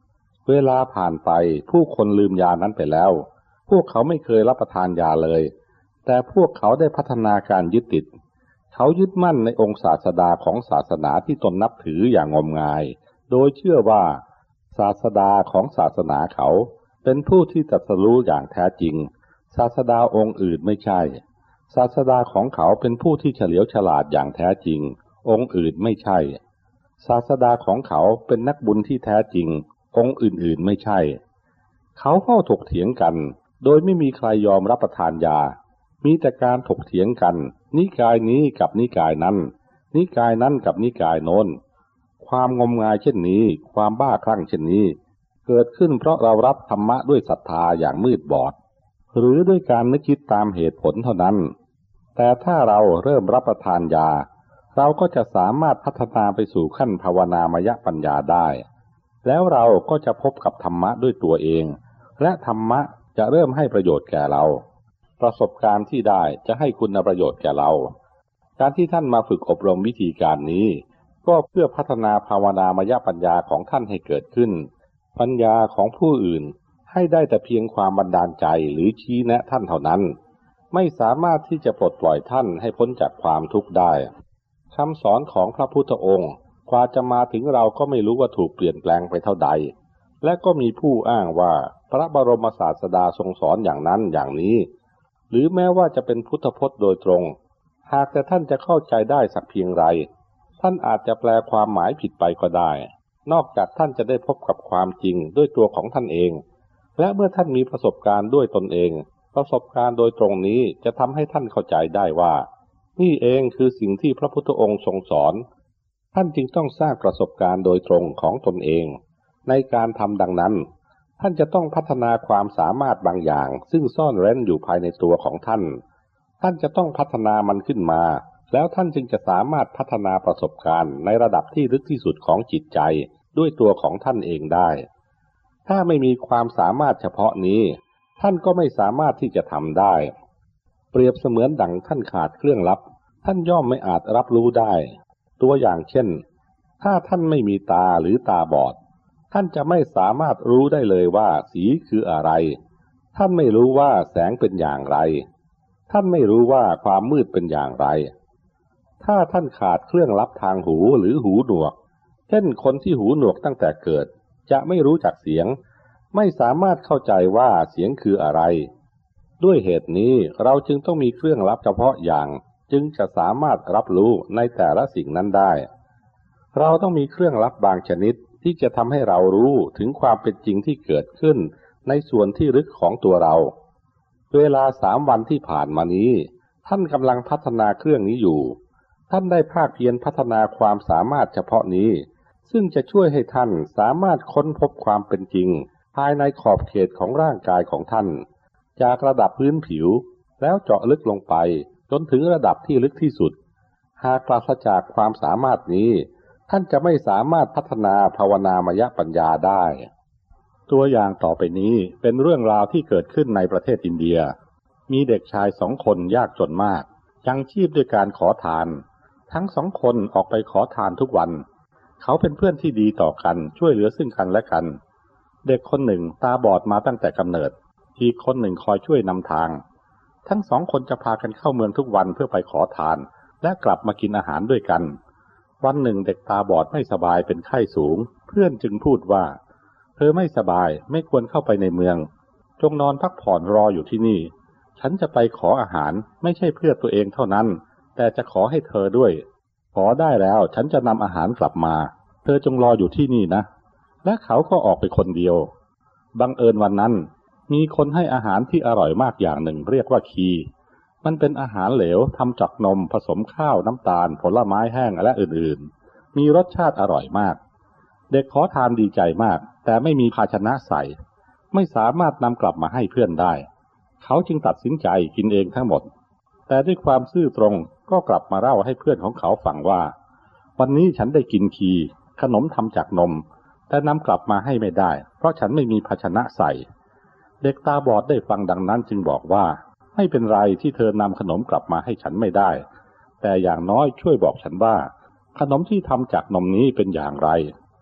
เวลาผ่านไปผู้คนลืมยานั้นไปแล้วพวกเขาไม่เคยรับประทานยาเลยแต่พวกเขาได้พัฒนาการยึดติดเขายึดมั่นในองค์ศาสดาของศาสนาที่ตนนับถืออย่างงมงายโดยเชื่อว่าศาสดาของศาสนาเขาเป็นผู้ที่ตรัสรู้อย่างแท้จริงศาสดาองค์อื่นไม่ใช่ศาสดาของเขาเป็นผู้ที่เฉลียวฉลาดอย่างแท้จริงองค์อื่นไม่ใช่ศาสดาของเขาเป็นนักบุญที่แท้จริงองค์อื่นๆไม่ใช่เขาเข้าถกเถียงกันโดยไม่มีใครยอมรับประทานยามีแต่การถกเถียงกันนิกายนี้กับนิกายนั้นนิกายนั้นกับนิกายโน้นความงมงายเช่นนี้ความบ้าคลั่งเช่นนี้เกิดขึ้นเพราะเรารับธรรมะด้วยศรัทธาอย่างมืดบอดหรือด้วยการนึกคิดตามเหตุผลเท่านั้นแต่ถ้าเราเริ่มรับประทานยาเราก็จะสามารถพัฒนาไปสู่ขั้นภาวนามยปัญญาได้แล้วเราก็จะพบกับธรรมะด้วยตัวเองและธรรมะจะเริ่มให้ประโยชน์แก่เราประสบการณ์ที่ได้จะให้คุณประโยชน์แก่เราการที่ท่านมาฝึกอบรมวิธีการนี้ก็เพื่อพัฒนาภาวนามยปัญญาของท่านให้เกิดขึ้นปัญญาของผู้อื่นให้ได้แต่เพียงความบันดาลใจหรือชี้แนะท่านเท่านั้นไม่สามารถที่จะปลดปล่อยท่านให้พ้นจากความทุกข์ได้คำสอนของพระพุทธองค์กว่าจะมาถึงเราก็ไม่รู้ว่าถูกเปลี่ยนแปลงไปเท่าใดและก็มีผู้อ้างว่าพระบรมศาสดาทรงสอนอย่างนั้นอย่างนี้หรือแม้ว่าจะเป็นพุทธพจน์โดยตรงหากแต่ท่านจะเข้าใจได้สักเพียงไรท่านอาจจะแปลความหมายผิดไปก็ได้นอกจากท่านจะได้พบกับความจริงด้วยตัวของท่านเองและเมื่อท่านมีประสบการณ์ด้วยตนเองประสบการณ์โดยตรงนี้จะทำให้ท่านเข้าใจได้ว่านี่เองคือสิ่งที่พระพุทธองค์ทรงสอนท่านจึงต้องสร้างประสบการณ์โดยตรงของตนเองในการทำดังนั้นท่านจะต้องพัฒนาความสามารถบางอย่างซึ่งซ่อนเร้นอยู่ภายในตัวของท่านท่านจะต้องพัฒนามันขึ้นมาแล้วท่านจึงจะสามารถพัฒนาประสบการณ์ในระดับที่ลึกที่สุดของจิตใจด้วยตัวของท่านเองได้ถ้าไม่มีความสามารถเฉพาะนี้ท่านก็ไม่สามารถที่จะทำได้เปรียบเสมือนดั่งท่านขาดเครื่องลับท่านย่อมไม่อาจรับรู้ได้ตัวอย่างเช่นถ้าท่านไม่มีตาหรือตาบอดท่านจะไม่สามารถรู้ได้เลยว่าสีคืออะไรท่านไม่รู้ว่าแสงเป็นอย่างไรท่านไม่รู้ว่าความมืดเป็นอย่างไรถ้าท่านขาดเครื่องลับทางหูหรือหูหนวกเช่นคนที่หูหนวกตั้งแต่เกิดจะไม่รู้จักเสียงไม่สามารถเข้าใจว่าเสียงคืออะไรด้วยเหตุนี้เราจึงต้องมีเครื่องลับเฉพาะอย่างจึงจะสามารถรับรู้ในแต่ละสิ่งนั้นได้เราต้องมีเครื่องลับบางชนิดที่จะทำให้เรารู้ถึงความเป็นจริงที่เกิดขึ้นในส่วนที่ลึกของตัวเราเวลาสามวันที่ผ่านมานี้ท่านกำลังพัฒนาเครื่องนี้อยู่ท่านได้ภาคเพียรพัฒนาความสามารถเฉพาะนี้ซึ่งจะช่วยให้ท่านสามารถค้นพบความเป็นจริงภายในขอบเขตของร่างกายของท่านจากระดับพื้นผิวแล้วเจาะลึกลงไปจนถึงระดับที่ลึกที่สุดหากปราศจากความสามารถนี้ท่านจะไม่สามารถพัฒนาภาวนามยปัญญาได้ตัวอย่างต่อไปนี้เป็นเรื่องราวที่เกิดขึ้นในประเทศอินเดียมีเด็กชายสองคนยากจนมากยังชีพด้วยการขอทานทั้งสองคนออกไปขอทานทุกวันเขาเป็นเพื่อนที่ดีต่อกันช่วยเหลือซึ่งกันและกันเด็กคนหนึ่งตาบอดมาตั้งแต่กำเนิดอีกคนหนึ่งคอยช่วยนำทางทั้งสองคนจะพากันเข้าเมืองทุกวันเพื่อไปขอทานและกลับมากินอาหารด้วยกันวันหนึ่งเด็กตาบอดไม่สบายเป็นไข้สูงเพื่อนจึงพูดว่าเธอไม่สบายไม่ควรเข้าไปในเมืองจงนอนพักผ่อนรออยู่ที่นี่ฉันจะไปขออาหารไม่ใช่เพื่อตัวเองเท่านั้นแต่จะขอให้เธอด้วยขอได้แล้วฉันจะนำอาหารกลับมาเธอจงรออยู่ที่นี่นะและเขาก็ออกไปคนเดียวบังเอิญวันนั้นมีคนให้อาหารที่อร่อยมากอย่างหนึ่งเรียกว่าคีมันเป็นอาหารเหลวทำจากนมผสมข้าวน้ำตาลผลไม้แห้งและอื่นๆมีรสชาติอร่อยมากเด็กขอทานดีใจมากแต่ไม่มีภาชนะใส่ไม่สามารถนำกลับมาให้เพื่อนได้เขาจึงตัดสินใจกินเองทั้งหมดแต่ด้วยความซื่อตรงก็กลับมาเล่าให้เพื่อนของเขาฟังว่าวันนี้ฉันได้กินคีขนมทำจากนมแต่นำกลับมาให้ไม่ได้เพราะฉันไม่มีภาชนะใส่เด็กตาบอดได้ฟังดังนั้นจึงบอกว่าไม่เป็นไรที่เธอนำขนมกลับมาให้ฉันไม่ได้แต่อย่างน้อยช่วยบอกฉันว่าขนมที่ทำจากนมนี้เป็นอย่างไร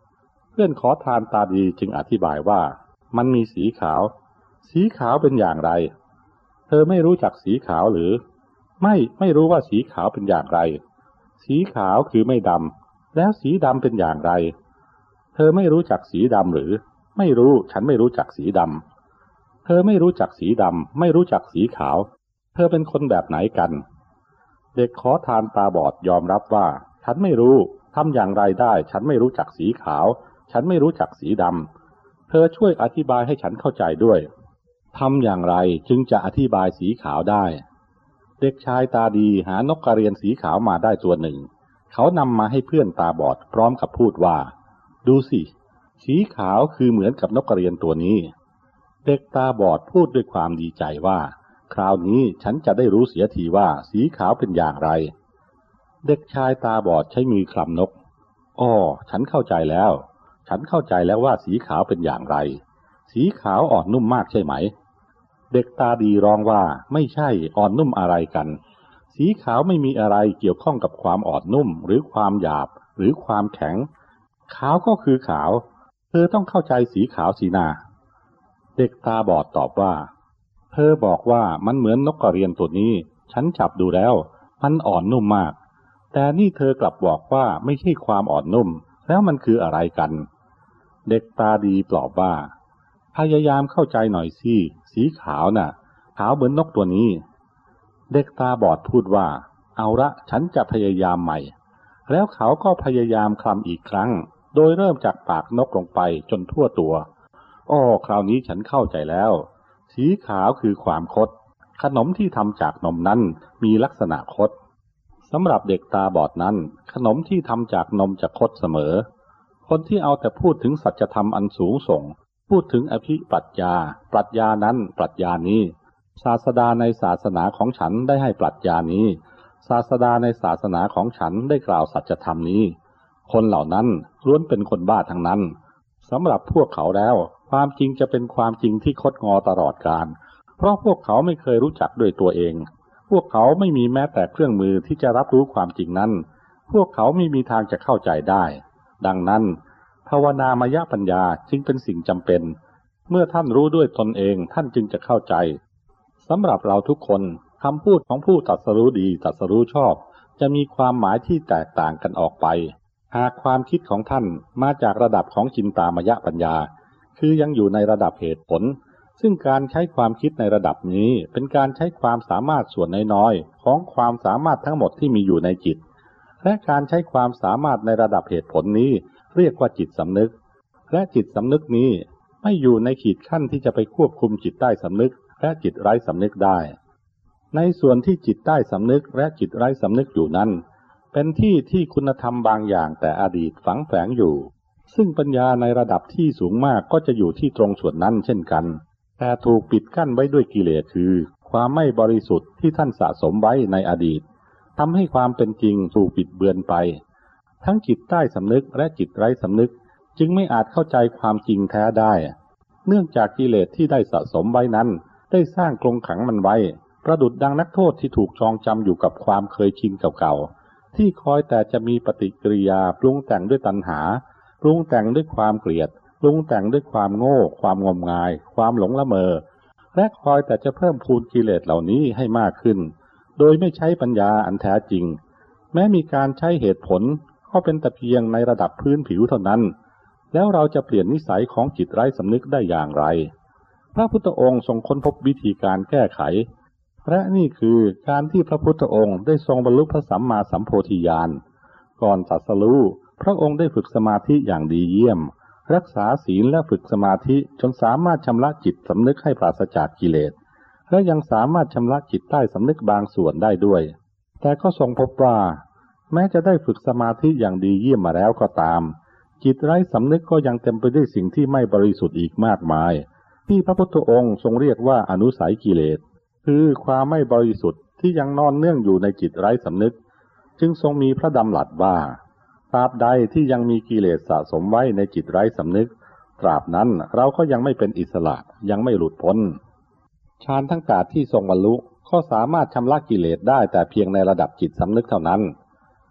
เพื่อนขอทานตาดีจึงอธิบายว่ามันมีสีขาวสีขาวเป็นอย่างไรเธอไม่รู้จักสีขาวหรือไม่ไม่รู้ว่าสีขาวเป็นอย่างไรสีขาวคือไม่ดำแล้วสีดำเป็นอย่างไรเธอไม่รู้จักสีดำหรือไม่รู้ฉันไม่รู้จักสีดำเธอไม่รู้จักสีดำไม่รู้จักสีขาวเธอเป็นคนแบบไหนกันเด็กขอทานตาบอดยอมรับว่าฉันไม่รู้ทำอย่างไรได้ฉันไม่รู้จักสีขาวฉันไม่รู้จักสีดำเธอช่วยอธิบายให้ฉันเข้าใจด้วยทำอย่างไรจึงจะอธิบายสีขาวได้เด็กชายตาดีหานกกระเรียนสีขาวมาได้ตัวหนึ่งเขานำมาให้เพื่อนตาบอดพร้อมกับพูดว่าดูสิสีขาวคือเหมือนกับนกกระเรียนตัวนี้เด็กตาบอดพูดด้วยความดีใจว่าคราวนี้ฉันจะได้รู้เสียทีว่าสีขาวเป็นอย่างไรเด็กชายตาบอดใช้มือคลำนกอ้อฉันเข้าใจแล้วฉันเข้าใจแล้วว่าสีขาวเป็นอย่างไรสีขาวอ่อนนุ่มมากใช่ไหมเด็กตาดีร้องว่าไม่ใช่อ่อนนุ่มอะไรกันสีขาวไม่มีอะไรเกี่ยวข้องกับความอ่อนนุ่มหรือความหยาบหรือความแข็งขาวก็คือขาวเธอต้องเข้าใจสีขาวสีนาเด็กตาบอดตอบว่าเธอบอกว่ามันเหมือนนกกระเรียนตัวนี้ฉันจับดูแล้วมันอ่อนนุ่มมากแต่นี่เธอกลับบอกว่าไม่ใช่ความอ่อนนุ่มแล้วมันคืออะไรกันเด็กตาดีปลอบว่าพยายามเข้าใจหน่อยสิสีขาวน่ะขาวเหมือนนกตัวนี้เด็กตาบอดพูดว่าเอาละฉันจะพยายามใหม่แล้วเขาก็พยายามคลำอีกครั้งโดยเริ่มจากปากนกลงไปจนทั่วตัวอ้อคราวนี้ฉันเข้าใจแล้วสีขาวคือความคดขนมที่ทำจากนมนั้นมีลักษณะคดสำหรับเด็กตาบอดนั้นขนมที่ทำจากนมจะคดเสมอคนที่เอาแต่พูดถึงสัจธรรมอันสูงส่งพูดถึงอภิปรัชญาปรัชญานั้นปรัชญานี้ศาสดาในศาสนาของฉันได้ให้ปรัชญานี้ศาสดาในศาสนาของฉันได้กล่าวสัจธรรมนี้คนเหล่านั้นล้วนเป็นคนบ้าทั้งนั้นสำหรับพวกเขาแล้วความจริงจะเป็นความจริงที่คดงอตลอดกาลเพราะพวกเขาไม่เคยรู้จักด้วยตัวเองพวกเขาไม่มีแม้แต่เครื่องมือที่จะรับรู้ความจริงนั้นพวกเขาไม่มีทางจะเข้าใจได้ดังนั้นภาวนามยปัญญาจึงเป็นสิ่งจำเป็นเมื่อท่านรู้ด้วยตนเองท่านจึงจะเข้าใจสำหรับเราทุกคนคำพูดของผู้ตรัสรู้ดีตรัสรู้ชอบจะมีความหมายที่แตกต่างกันออกไปหากความคิดของท่านมาจากระดับของจินตามยปัญญาคือยังอยู่ในระดับเหตุผลซึ่งการใช้ความคิดในระดับนี้เป็นการใช้ความสามารถส่วนน้อยๆของความสามารถทั้งหมดที่มีอยู่ในจิตและการใช้ความสามารถในระดับเหตุผลนี้เรียกว่าจิตสำนึกและจิตสำนึกนี้ไม่อยู่ในขีดขั้นที่จะไปควบคุมจิตใต้สำนึกและจิตไร้สำนึกได้ในส่วนที่จิตใต้สำนึกและจิตไร้สำนึกอยู่นั้นเป็นที่ที่คุณธรรมบางอย่างแต่อดีตฝังแฝงอยู่ซึ่งปัญญาในระดับที่สูงมากก็จะอยู่ที่ตรงส่วนนั้นเช่นกันแต่ถูกปิดกั้นไว้ด้วยกิเลสคือความไม่บริสุทธิ์ที่ท่านสะสมไว้ในอดีตทำให้ความเป็นจริงถูกปิดเบือนไปทั้งจิตใต้สำนึกและจิตไร้สำนึกจึงไม่อาจเข้าใจความจริงแท้ได้เนื่องจากกิเลสที่ได้สะสมไว้นั้นได้สร้างกรงขังมันไว้ประดุจดังนักโทษที่ถูกจองจำอยู่กับความเคยชินเก่าๆที่คอยแต่จะมีปฏิกิริยาปรุงแต่งด้วยตัณหาปรุงแต่งด้วยความเกลียดปรุงแต่งด้วยความโง่ความงมงายความหลงละเมอและคอยแต่จะเพิ่มพูนกิเลสเหล่านี้ให้มากขึ้นโดยไม่ใช้ปัญญาอันแท้จริงแม้มีการใช้เหตุผลก็เป็นแต่เพียงในระดับพื้นผิวเท่านั้นแล้วเราจะเปลี่ยนนิสัยของจิตไร้สำนึกได้อย่างไรพระพุทธองค์ทรงค้นพบวิธีการแก้ไขและนี่คือการที่พระพุทธองค์ได้ทรงบรรลุพระสัมมาสัมโพธิญาณก่อนตรัสรู้พระองค์ได้ฝึกสมาธิอย่างดีเยี่ยมรักษาศีลและฝึกสมาธิจนสามารถชำระจิตสำนึกให้ปราศจากกิเลสและยังสามารถชำระจิตใต้สำนึกบางส่วนได้ด้วยแต่ก็ทรงพบว่าแม้จะได้ฝึกสมาธิอย่างดีเยี่ยมมาแล้วก็ตามจิตไร้สำนึกก็ยังเต็มไปด้วยสิ่งที่ไม่บริสุทธิ์อีกมากมายที่พระพุทธองค์ทรงเรียกว่าอนุสัยกิเลสคือความไม่บริสุทธิ์ที่ยังนอนเนื่องอยู่ในจิตไร้สำนึกจึงทรงมีพระดำรัสว่าตราบใดที่ยังมีกิเลสสะสมไว้ในจิตไร้สำนึกตราบนั้นเราก็ยังไม่เป็นอิสระยังไม่หลุดพ้นฌานทั้งแปดที่ทรงบรรลุก็สามารถชำระกิเลสได้แต่เพียงในระดับจิตสำนึกเท่านั้น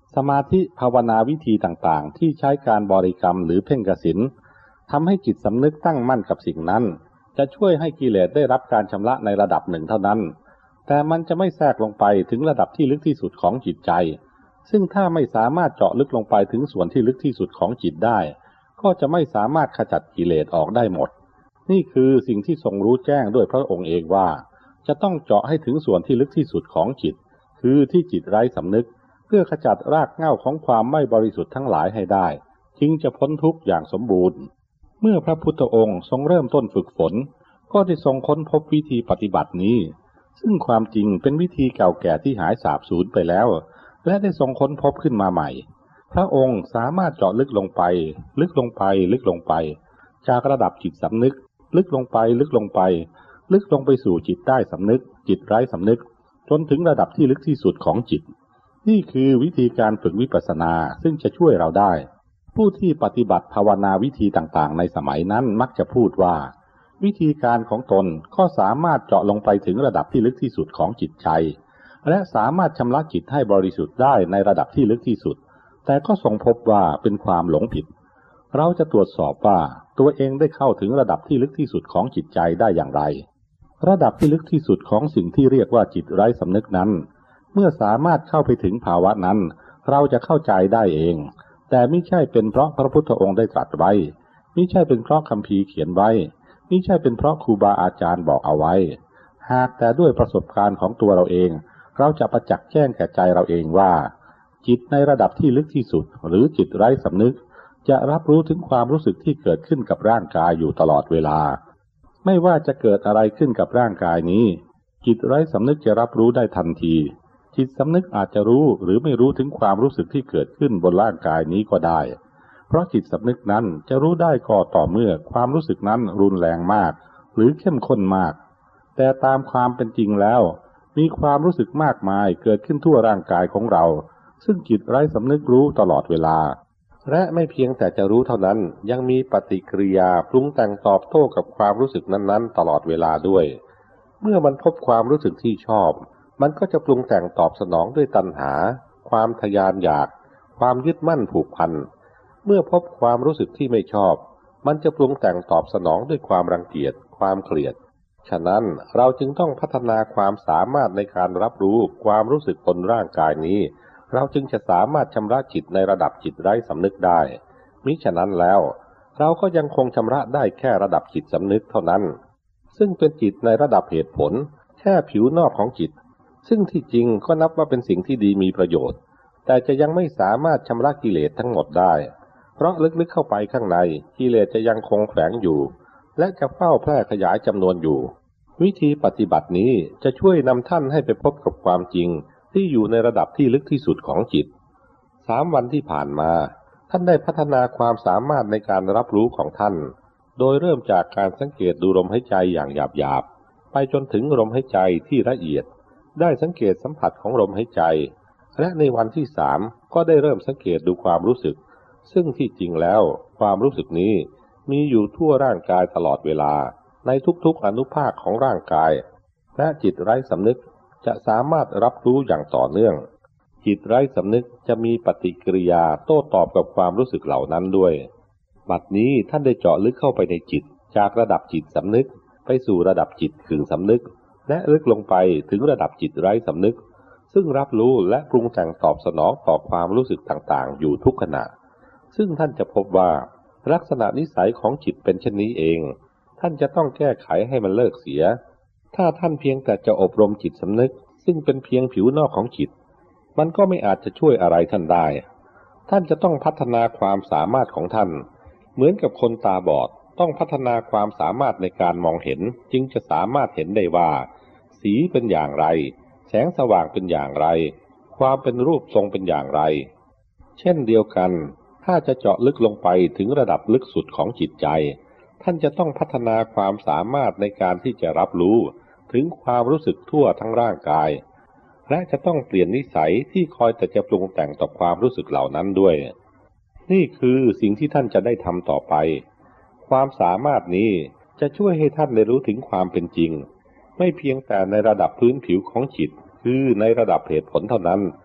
สมาธิภาวนาวิธีต่างๆที่ใช้การบริกรรมหรือเพ่งกสิณทำให้จิตสำนึกตั้งมั่นกับสิ่งนั้นจะช่วยให้กิเลสได้รับการชำระในระดับหนึ่งเท่านั้นแต่มันจะไม่แทรกลงไปถึงระดับที่ลึกที่สุดของจิตใจซึ่งถ้าไม่สามารถเจาะลึกลงไปถึงส่วนที่ลึกที่สุดของจิตได้ก็จะไม่สามารถขจัดกิเลสออกได้หมดนี่คือสิ่งที่ทรงรู้แจ้งด้วยพระองค์เองว่าจะต้องเจาะให้ถึงส่วนที่ลึกที่สุดของจิตคือที่จิตไร้สำนึกเพื่อขจัดรากเหง้าของความไม่บริสุทธิ์ทั้งหลายให้ได้จึงจะพ้นทุกข์อย่างสมบูรณ์เมื่อพระพุทธองค์ทรงเริ่มต้นฝึกฝนก็ได้ทรงค้นพบวิธีปฏิบัตินี้ซึ่งความจริงเป็นวิธีเก่าแก่ที่หายสาบสูญไปแล้วและได้ทรงค้นพบขึ้นมาใหม่พระองค์สามารถเจาะลึกลงไปลึกลงไปลึกลงไปจากระดับจิตสำนึกลึกลงไปลึกลงไปลึกลงไปสู่จิตใต้สำนึกจิตไร้สำนึกจนถึงระดับที่ลึกที่สุดของจิตนี่คือวิธีการฝึกวิปัสสนาซึ่งจะช่วยเราได้ผู้ที่ปฏิบัติภาวนาวิธีต่างๆในสมัยนั้นมักจะพูดว่าวิธีการของตนก็สามารถเจาะลงไปถึงระดับที่ลึกที่สุดของจิตใจและสามารถชำระจิตให้บริสุทธิ์ได้ในระดับที่ลึกที่สุดแต่ก็ทรงพบว่าเป็นความหลงผิดเราจะตรวจสอบว่าตัวเองได้เข้าถึงระดับที่ลึกที่สุดของจิตใจได้อย่างไรระดับที่ลึกที่สุดของสิ่งที่เรียกว่าจิตไร้สำนึกนั้นเมื่อสามารถเข้าไปถึงภาวะนั้นเราจะเข้าใจได้เองแต่ไม่ใช่เป็นเพราะพระพุทธองค์ได้ตรัสไว้ไม่ใช่เป็นเพราะคัมภีร์เขียนไว้ไม่ใช่เป็นเพราะครูบาอาจารย์บอกเอาไว้หากแต่ด้วยประสบการณ์ของตัวเราเองเราจะประจักษ์แจ้งแก่ใจเราเองว่าจิตในระดับที่ลึกที่สุดหรือจิตไร้สำนึกจะรับรู้ถึงความรู้สึกที่เกิดขึ้นกับร่างกายอยู่ตลอดเวลาไม่ว่าจะเกิดอะไรขึ้นกับร่างกายนี้จิตไร้สำนึกจะรับรู้ได้ทันทีจิตสำนึกอาจจะรู้หรือไม่รู้ถึงความรู้สึกที่เกิดขึ้นบนร่างกายนี้ก็ได้เพราะจิตสำนึกนั้นจะรู้ได้ก็ต่อเมื่อความรู้สึกนั้นรุนแรงมากหรือเข้มข้นมากแต่ตามความเป็นจริงแล้วมีความรู้สึกมากมายเกิดขึ้นทั่วร่างกายของเราซึ่งจิตไร้สำนึกรู้ตลอดเวลาและไม่เพียงแต่จะรู้เท่านั้นยังมีปฏิกิริยาปรุงแต่งตอบโต้กับความรู้สึกนั้นๆตลอดเวลาด้วยเมื่อมันพบความรู้สึกที่ชอบมันก็จะปรุงแต่งตอบสนองด้วยตัณหาความทยานอยากความยึดมั่นผูกพันเมื่อพบความรู้สึกที่ไม่ชอบมันจะปรุงแต่งตอบสนองด้วยความรังเกียจความเกลียดฉะนั้นเราจึงต้องพัฒนาความสามารถในการรับรู้ความรู้สึกบนร่างกายนี้เราจึงจะสามารถชำระจิตในระดับจิตไร้สำนึกได้มิฉะนั้นแล้วเราก็ยังคงชำระได้แค่ระดับจิตสำนึกเท่านั้นซึ่งเป็นจิตในระดับเหตุผลแค่ผิวนอกของจิตซึ่งที่จริงก็นับว่าเป็นสิ่งที่ดีมีประโยชน์แต่จะยังไม่สามารถชำระกิเลสทั้งหมดได้เพราะลึกๆเข้าไปข้างในกิเลสจะยังคงแฝงอยู่และจะเฝ้าแพร่ขยายจำนวนอยู่วิธีปฏิบัตินี้จะช่วยนำท่านให้ไปพบกับความจริงที่อยู่ในระดับที่ลึกที่สุดของจิตสามวันที่ผ่านมาท่านได้พัฒนาความสามารถในการรับรู้ของท่านโดยเริ่มจากการสังเกตดูลมหายใจอย่างหยาบๆไปจนถึงลมหายใจที่ละเอียดได้สังเกตสัมผัสของลมหายใจและในวันที่สามก็ได้เริ่มสังเกตดูความรู้สึกซึ่งที่จริงแล้วความรู้สึกนี้มีอยู่ทั่วร่างกายตลอดเวลาในทุกๆอนุภาคของร่างกายและจิตไร้สำนึกจะสามารถรับรู้อย่างต่อเนื่องจิตไร้สำนึกจะมีปฏิกิริยาโต้ตอบกับความรู้สึกเหล่านั้นด้วยบัดนี้ท่านได้เจาะลึกเข้าไปในจิตจากระดับจิตสำนึกไปสู่ระดับจิตกึ่งสำนึกและลึกลงไปถึงระดับจิตไร้สำนึกซึ่งรับรู้และปรุงแต่งตอบสนองต่อความรู้สึกต่างๆอยู่ทุกขณะซึ่งท่านจะพบว่าลักษณะนิสัยของจิตเป็นเช่นนี้เองท่านจะต้องแก้ไขให้มันเลิกเสียถ้าท่านเพียงแต่จะอบรมจิตสำนึกซึ่งเป็นเพียงผิวนอกของจิตมันก็ไม่อาจจะช่วยอะไรท่านได้ท่านจะต้องพัฒนาความสามารถของท่านเหมือนกับคนตาบอดต้องพัฒนาความสามารถในการมองเห็นจึงจะสามารถเห็นได้ว่าสีเป็นอย่างไรแสงสว่างเป็นอย่างไรความเป็นรูปทรงเป็นอย่างไรเช่นเดียวกันถ้าจะเจาะลึกลงไปถึงระดับลึกสุดของจิตใจท่านจะต้องพัฒนาความสามารถในการที่จะรับรู้ถึงความรู้สึกทั่วทั้งร่างกายและจะต้องเปลี่ยนนิสัยที่คอยแต่จะปรุงแต่งต่อความรู้สึกเหล่านั้นด้วยนี่คือสิ่งที่ท่านจะได้ทำต่อไปความสามารถนี้จะช่วยให้ท่านได้รู้ถึงความเป็นจริงไม่เพียงแต่ในระดับพื้นผิวของจิตคือในระดับเหตุผลเท่านั้น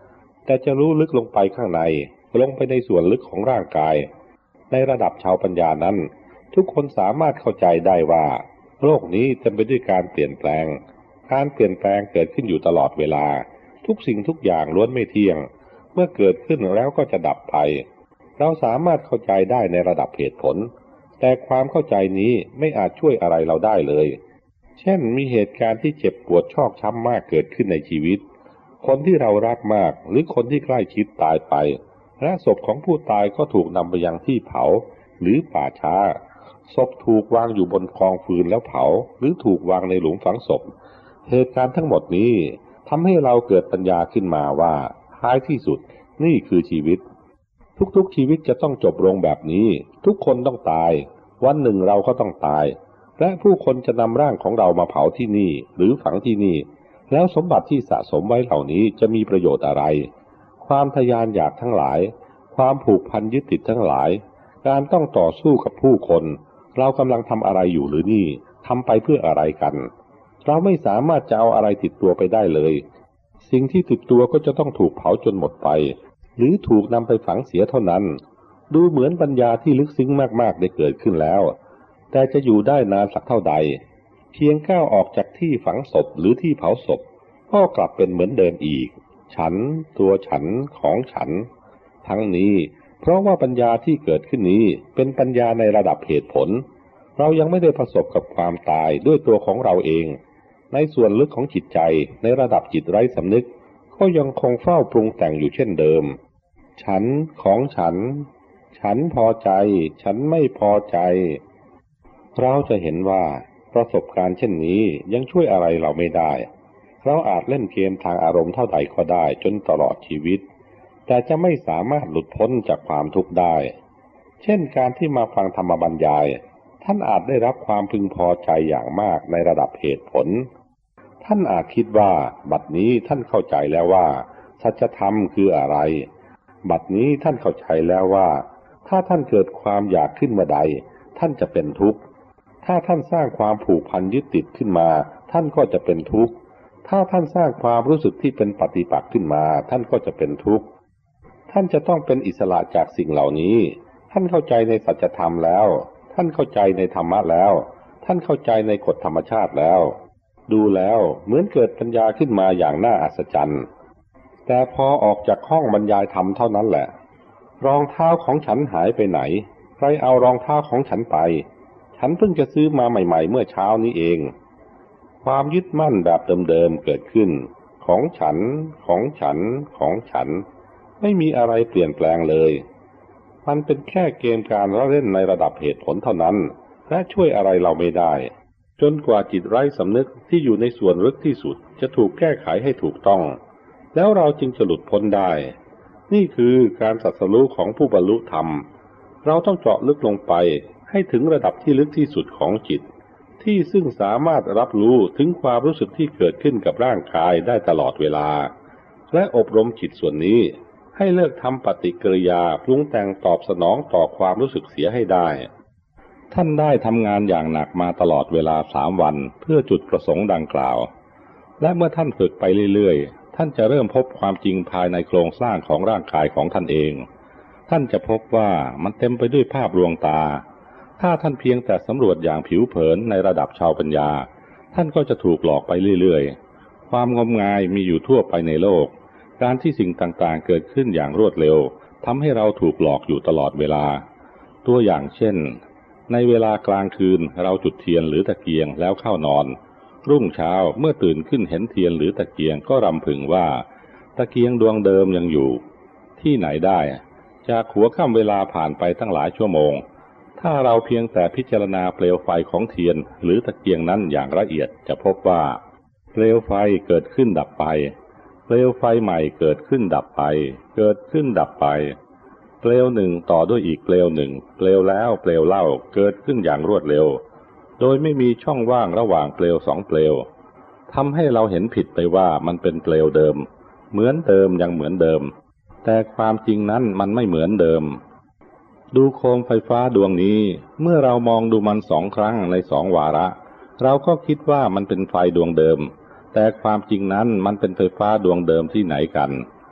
แต่จะรู้ลึกลงไปข้างในลงไปในส่วนลึกของร่างกายในระดับชาวปัญญานั้นทุกคนสามารถเข้าใจได้ว่าโลกนี้เต็มไปด้วยการเปลี่ยนแปลงการเปลี่ยนแปลงเกิดขึ้นอยู่ตลอดเวลาทุกสิ่งทุกอย่างล้วนไม่เที่ยงเมื่อเกิดขึ้นแล้วก็จะดับไปเราสามารถเข้าใจได้ในระดับเหตุผลแต่ความเข้าใจนี้ไม่อาจช่วยอะไรเราได้เลยเช่นมีเหตุการณ์ที่เจ็บปวดชอกช้ำมากเกิดขึ้นในชีวิตคนที่เรารักมากหรือคนที่ใกล้ชิดตายไปและศพของผู้ตายก็ถูกนำไปยังที่เผาหรือป่าช้าศพถูกวางอยู่บนกองฟืนแล้วเผาหรือถูกวางในหลุมฝังศพเหตุการณ์ทั้งหมดนี้ทำให้เราเกิดปัญญาขึ้นมาว่าท้ายที่สุดนี่คือชีวิตทุกๆชีวิตจะต้องจบลงแบบนี้ทุกคนต้องตายวันหนึ่งเราก็ต้องตายและผู้คนจะนำร่างของเรามาเผาที่นี่หรือฝังที่นี่แล้วสมบัติที่สะสมไว้เหล่านี้จะมีประโยชน์อะไรความทะยานอยากทั้งหลายความผูกพันยึดติดทั้งหลายการต้องต่อสู้กับผู้คนเรากำลังทำอะไรอยู่หรือนี่ทำไปเพื่ออะไรกันเราไม่สามารถจะเอาอะไรติดตัวไปได้เลยสิ่งที่ติดตัวก็จะต้องถูกเผาจนหมดไปหรือถูกนำไปฝังเสียเท่านั้นดูเหมือนปัญญาที่ลึกซึ้งมากๆได้เกิดขึ้นแล้วแต่จะอยู่ได้นานสักเท่าใดเพียงก้าวออกจากที่ฝังศพหรือที่เผาศพก็กลับเป็นเหมือนเดิมอีกฉันตัวฉันของฉันทั้งนี้เพราะว่าปัญญาที่เกิดขึ้นนี้เป็นปัญญาในระดับเหตุผลเรายังไม่ได้ประสบกับความตายด้วยตัวของเราเองในส่วนลึกของจิตใจในระดับจิตไร้สำนึกก็ยังคงเฝ้าปรุงแต่งอยู่เช่นเดิมฉันของฉันฉันพอใจฉันไม่พอใจเราจะเห็นว่าประสบการณ์เช่นนี้ยังช่วยอะไรเราไม่ได้เราอาจเล่นเกมทางอารมณ์เท่าใดก็ได้จนตลอดชีวิตแต่จะไม่สามารถหลุดพ้นจากความทุกข์ได้เช่นการที่มาฟังธรรมบรรยายท่านอาจได้รับความพึงพอใจอย่างมากในระดับเหตุผลท่านอาจคิดว่าบัดนี้ท่านเข้าใจแล้วว่าสัจธรรมคืออะไรบัดนี้ท่านเข้าใจแล้วว่าถ้าท่านเกิดความอยากขึ้นเมื่อใดท่านจะเป็นทุกข์ถ้าท่านสร้างความผูกพันยึดติดขึ้นมาท่านก็จะเป็นทุกข์ถ้าท่านสร้างความรู้สึกที่เป็นปฏิปักษ์ขึ้นมาท่านก็จะเป็นทุกข์ท่านจะต้องเป็นอิสระจากสิ่งเหล่านี้ท่านเข้าใจในสัจธรรมแล้วท่านเข้าใจในธรรมะแล้วท่านเข้าใจในกฎธรรมชาติแล้วดูแล้วเหมือนเกิดปัญญาขึ้นมาอย่างน่าอัศจรรย์แต่พอออกจากห้องบรรยายธรรมเท่านั้นแหละรองเท้าของฉันหายไปไหนใครเอารองเท้าของฉันไปฉันเพิ่งจะซื้อมาใหม่ๆเมื่อเช้านี้เองความยึดมั่นแบบเดิมๆเกิดขึ้นของฉันของฉันของฉันไม่มีอะไรเปลี่ยนแปลงเลยมันเป็นแค่เกมการเล่นในระดับเหตุผลเท่านั้นและช่วยอะไรเราไม่ได้จนกว่าจิตไร้สำนึกที่อยู่ในส่วนลึกที่สุดจะถูกแก้ไขให้ถูกต้องแล้วเราจึงจะหลุดพ้นได้นี่คือการตรัสรู้ของผู้บรรลุธรรมเราต้องเจาะลึกลงไปให้ถึงระดับที่ลึกที่สุดของจิตที่ซึ่งสามารถรับรู้ถึงความรู้สึกที่เกิดขึ้นกับร่างกายได้ตลอดเวลาและอบรมจิตส่วนนี้ให้เลิกทำปฏิกิริยาปรุงแต่งตอบสนองต่อความรู้สึกเสียให้ได้ท่านได้ทำงานอย่างหนักมาตลอดเวลาสามวันเพื่อจุดประสงค์ดังกล่าวและเมื่อท่านฝึกไปเรื่อยๆท่านจะเริ่มพบความจริงภายในโครงสร้างของร่างกายของท่านเองท่านจะพบว่ามันเต็มไปด้วยภาพลวงตาถ้าท่านเพียงแต่สำรวจอย่างผิวเผินในระดับชาวปัญญาท่านก็จะถูกหลอกไปเรื่อยๆความงมงายมีอยู่ทั่วไปในโลกการที่สิ่งต่างๆเกิดขึ้นอย่างรวดเร็วทำให้เราถูกหลอกอยู่ตลอดเวลาตัวอย่างเช่นในเวลากลางคืนเราจุดเทียนหรือตะเกียงแล้วเข้านอนรุ่งเช้าเมื่อตื่นขึ้นเห็นเทียนหรือตะเกียงก็รำพึงว่าตะเกียงดวงเดิมยังอยู่ที่ไหนได้จากหัวค่ำเวลาผ่านไปตั้งหลายชั่วโมงถ้าเราเพียงแต่พิจารณาเปลวไฟของเทียนหรือตะเกียงนั้นอย่างละเอียดจะพบว่าเปลวไฟเกิดขึ้นดับไปเปลวไฟใหม่เกิดขึ้นดับไปเกิดขึ้นดับไปเปลวหนึ่งต่อด้วยอีกเปลวหนึ่งเปลวแล้วเปลวเล่าเกิดขึ้นอย่างรวดเร็วโดยไม่มีช่องว่างระหว่างเปลวสองเปลวทำให้เราเห็นผิดไปว่ามันเป็นเปลวเดิมเหมือนเดิมยังเหมือนเดิมแต่ความจริงนั้นมันไม่เหมือนเดิมดูโคมไฟฟ้าดวงนี้เมื่อเรามองดูมันสองครั้งในสองวาระเราก็คิดว่ามันเป็นไฟดวงเดิมแต่ความจริงนั้นมันเป็นไฟฟ้าดวงเดิมที่ไหนกัน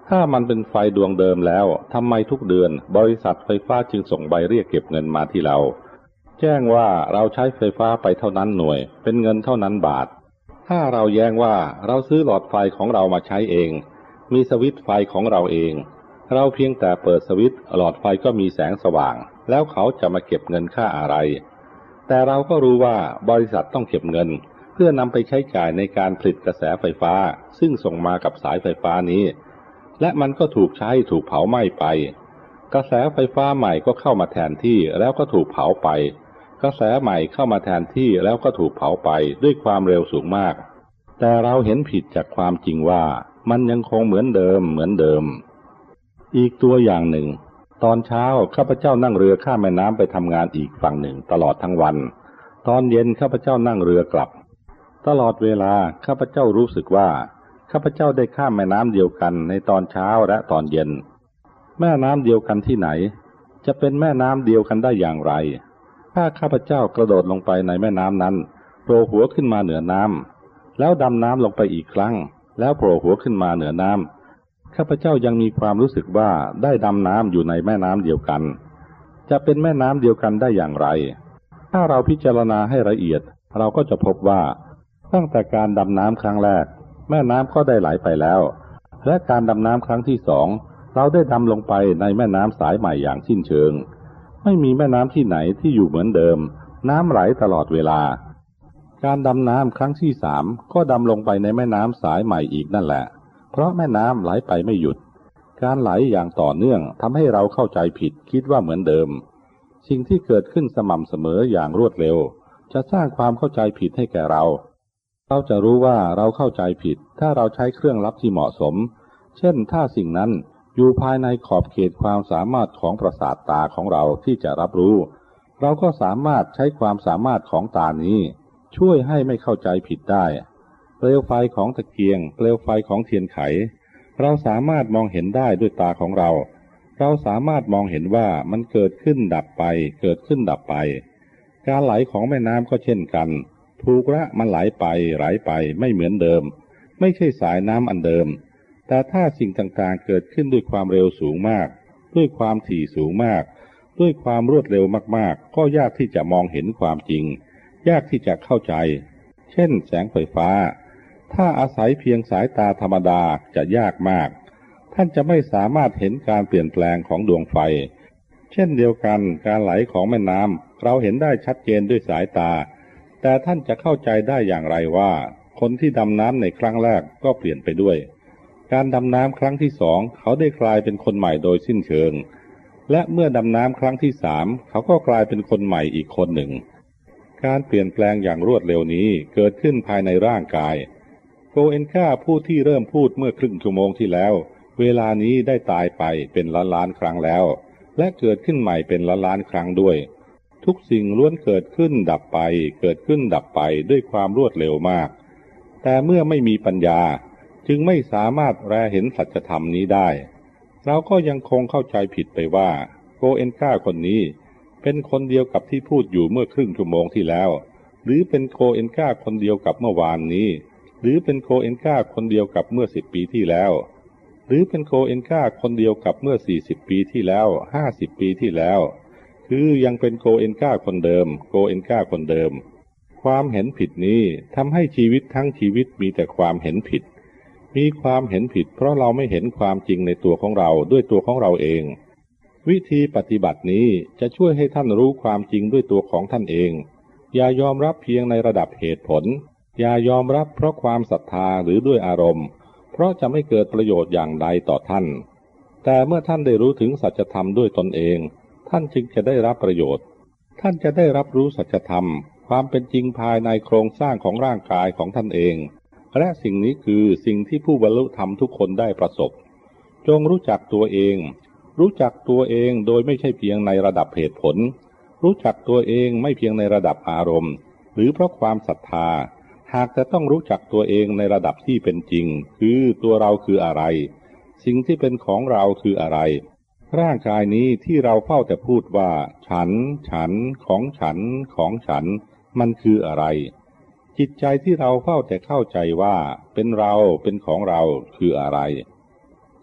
ถ้ามันเป็นไฟดวงเดิมแล้วทำไมทุกเดือนบริษัทไฟฟ้าจึงส่งใบเรียกเก็บเงินมาที่เราแจ้งว่าเราใช้ไฟฟ้าไปเท่านั้นหน่วยเป็นเงินเท่านั้นบาทถ้าเราแย้งว่าเราซื้อหลอดไฟของเรามาใช้เองมีสวิตช์ไฟของเราเองเราเพียงแต่เปิดสวิตช์หลอดไฟก็มีแสงสว่างแล้วเขาจะมาเก็บเงินค่าอะไรแต่เราก็รู้ว่าบริษัทต้องเก็บเงินเพื่อนำไปใช้จ่ายในการผลิตกระแสไฟฟ้าซึ่งส่งมากับสายไฟฟ้านี้และมันก็ถูกใช้ถูกเผาไหม้ไปกระแสไฟฟ้าใหม่ก็เข้ามาแทนที่แล้วก็ถูกเผาไปกระแสใหม่เข้ามาแทนที่แล้วก็ถูกเผาไปด้วยความเร็วสูงมากแต่เราเห็นผิดจากความจริงว่ามันยังคงเหมือนเดิมเหมือนเดิมอีกตัวอย่างหนึ่งตอนเช้าข้าพเจ้านั่งเรือข้ามแม่น้ำไปทำงานอีกฝั่งหนึ่งตลอดทั้งวันตอนเย็นข้าพเจ้านั่งเรือกลับตลอดเวลาข้าพเจ้ารู้สึกว่าข้าพเจ้าได้ข้ามแม่น้ำเดียวกันในตอนเช้าและตอนเย็นแม่น้ำเดียวกันที่ไหนจะเป็นแม่น้ำเดียวกันได้อย่างไรถ้าข้าพเจ้ากระโดดลงไปในแม่น้ำนั้นโผล่หัวขึ้นมาเหนือน้ำแล้วดำน้ำลงไปอีกครั้งแล้วโผล่หัวขึ้นมาเหนือน้ำข้าพเจ้ายังมีความรู้สึกว่าได้ดำน้ำอยู่ในแม่น้ำเดียวกันจะเป็นแม่น้ำเดียวกันได้อย่างไรถ้าเราพิจารณาให้ละเอียดเราก็จะพบว่าตั้งแต่การดำน้ำครั้งแรกแม่น้ำก็ได้ไหลไปแล้วและการดำน้ำครั้งที่สองเราได้ดำลงไปในแม่น้ำสายใหม่อย่างสิ้นเชิงไม่มีแม่น้ำที่ไหนที่อยู่เหมือนเดิมน้ำไหลตลอดเวลาการดำน้ำครั้งที่สามก็ดำลงไปในแม่น้ำสายใหม่อีกนั่นแหละเพราะแม่น้ำไหลไปไม่หยุดการไหลอย่างต่อเนื่องทำให้เราเข้าใจผิดคิดว่าเหมือนเดิมสิ่งที่เกิดขึ้นสม่ำเสมออย่างรวดเร็วจะสร้างความเข้าใจผิดให้แก่เราเราจะรู้ว่าเราเข้าใจผิดถ้าเราใช้เครื่องลับที่เหมาะสมเช่นถ้าสิ่งนั้นอยู่ภายในขอบเขตความสามารถของประสาทตาของเราที่จะรับรู้เราก็สามารถใช้ความสามารถของตานี้ช่วยให้ไม่เข้าใจผิดได้เปลวไฟของตะเกียงเปลวไฟของเทียนไขเราสามารถมองเห็นได้ด้วยตาของเราเราสามารถมองเห็นว่ามันเกิดขึ้นดับไปเกิดขึ้นดับไปการไหลของแม่น้ำก็เช่นกันถูกละมันไหลไปไหลไปไม่เหมือนเดิมไม่ใช่สายน้ำอันเดิมแต่ถ้าสิ่งต่างๆเกิดขึ้นด้วยความเร็วสูงมากด้วยความถี่สูงมากด้วยความรวดเร็วมากๆก็ยากที่จะมองเห็นความจริงยากที่จะเข้าใจเช่นแสงไฟฟ้าถ้าอาศัยเพียงสายตาธรรมดาจะยากมากท่านจะไม่สามารถเห็นการเปลี่ยนแปลงของดวงไฟเช่นเดียวกันการไหลของแม่น้ำเราเห็นได้ชัดเจนด้วยสายตาแต่ท่านจะเข้าใจได้อย่างไรว่าคนที่ดำน้ำในครั้งแรกก็เปลี่ยนไปด้วยการดำน้ำครั้งที่สองเขาได้กลายเป็นคนใหม่โดยสิ้นเชิงและเมื่อดำน้ำครั้งที่สามเขาก็กลายเป็นคนใหม่อีกคนหนึ่งการเปลี่ยนแปลงอย่างรวดเร็วนี้เกิดขึ้นภายในร่างกายโกเอนกาผู้ที่เริ่มพูดเมื่อครึ่งชั่วโมงที่แล้วเวลานี้ได้ตายไปเป็นล้านล้านครั้งแล้วและเกิดขึ้นใหม่เป็นล้านล้านครั้งด้วยทุกสิ่งล้วนเกิดขึ้นดับไปเกิดขึ้นดับไปด้วยความรวดเร็วมากแต่เมื่อไม่มีปัญญาจึงไม่สามารถแลเห็นสัจธรรมนี้ได้เราก็ยังคงเข้าใจผิดไปว่าโกเอนกาคนนี้เป็นคนเดียวกับที่พูดอยู่เมื่อครึ่งชั่วโมงที่แล้วหรือเป็นโกเอนกาคนเดียวกับเมื่อวานนี้หรือเป็นโกเอนกาคนเดียวกับเมื่อสิบปีที่แล้วหรือเป็นโกเอนกาคนเดียวกับเมื่อสี่สิบปีที่แล้วห้าสิบปีที่แล้วคือยังเป็นโกเอนกาคนเดิมโกเอนกาคนเดิมความเห็นผิดนี้ทำให้ชีวิตทั้งชีวิตมีแต่ความเห็นผิดมีความเห็นผิดเพราะเราไม่เห็นความจริงในตัวของเราด้วยตัวของเราเองวิธีปฏิบัตินี้จะช่วยให้ท่านรู้ความจริงด้วยตัวของท่านเองอย่ายอมรับเพียงในระดับเหตุผลอย่ายอมรับเพราะความศรัทธาหรือด้วยอารมณ์เพราะจะไม่เกิดประโยชน์อย่างใดต่อท่านแต่เมื่อท่านได้รู้ถึงสัจธรรมด้วยตนเองท่านจึงจะได้รับประโยชน์ท่านจะได้รับรู้สัจธรรมความเป็นจริงภายในโครงสร้างของร่างกายของท่านเองและสิ่งนี้คือสิ่งที่ผู้บรรลุธรรมทุกคนได้ประสบจงรู้จักตัวเองรู้จักตัวเองโดยไม่ใช่เพียงในระดับเหตุผลรู้จักตัวเองไม่เพียงในระดับอารมณ์หรือเพราะความศรัทธาหากแต่ต้องรู้จักตัวเองในระดับที่เป็นจริงคือตัวเราคืออะไรสิ่งที่เป็นของเราคืออะไรร่างกายนี้ที่เราเฝ้าแต่พูดว่าฉันฉันของฉันของฉันมันคืออะไรจิตใจที่เราเฝ้าแต่เข้าใจว่าเป็นเราเป็นของเราคืออะไร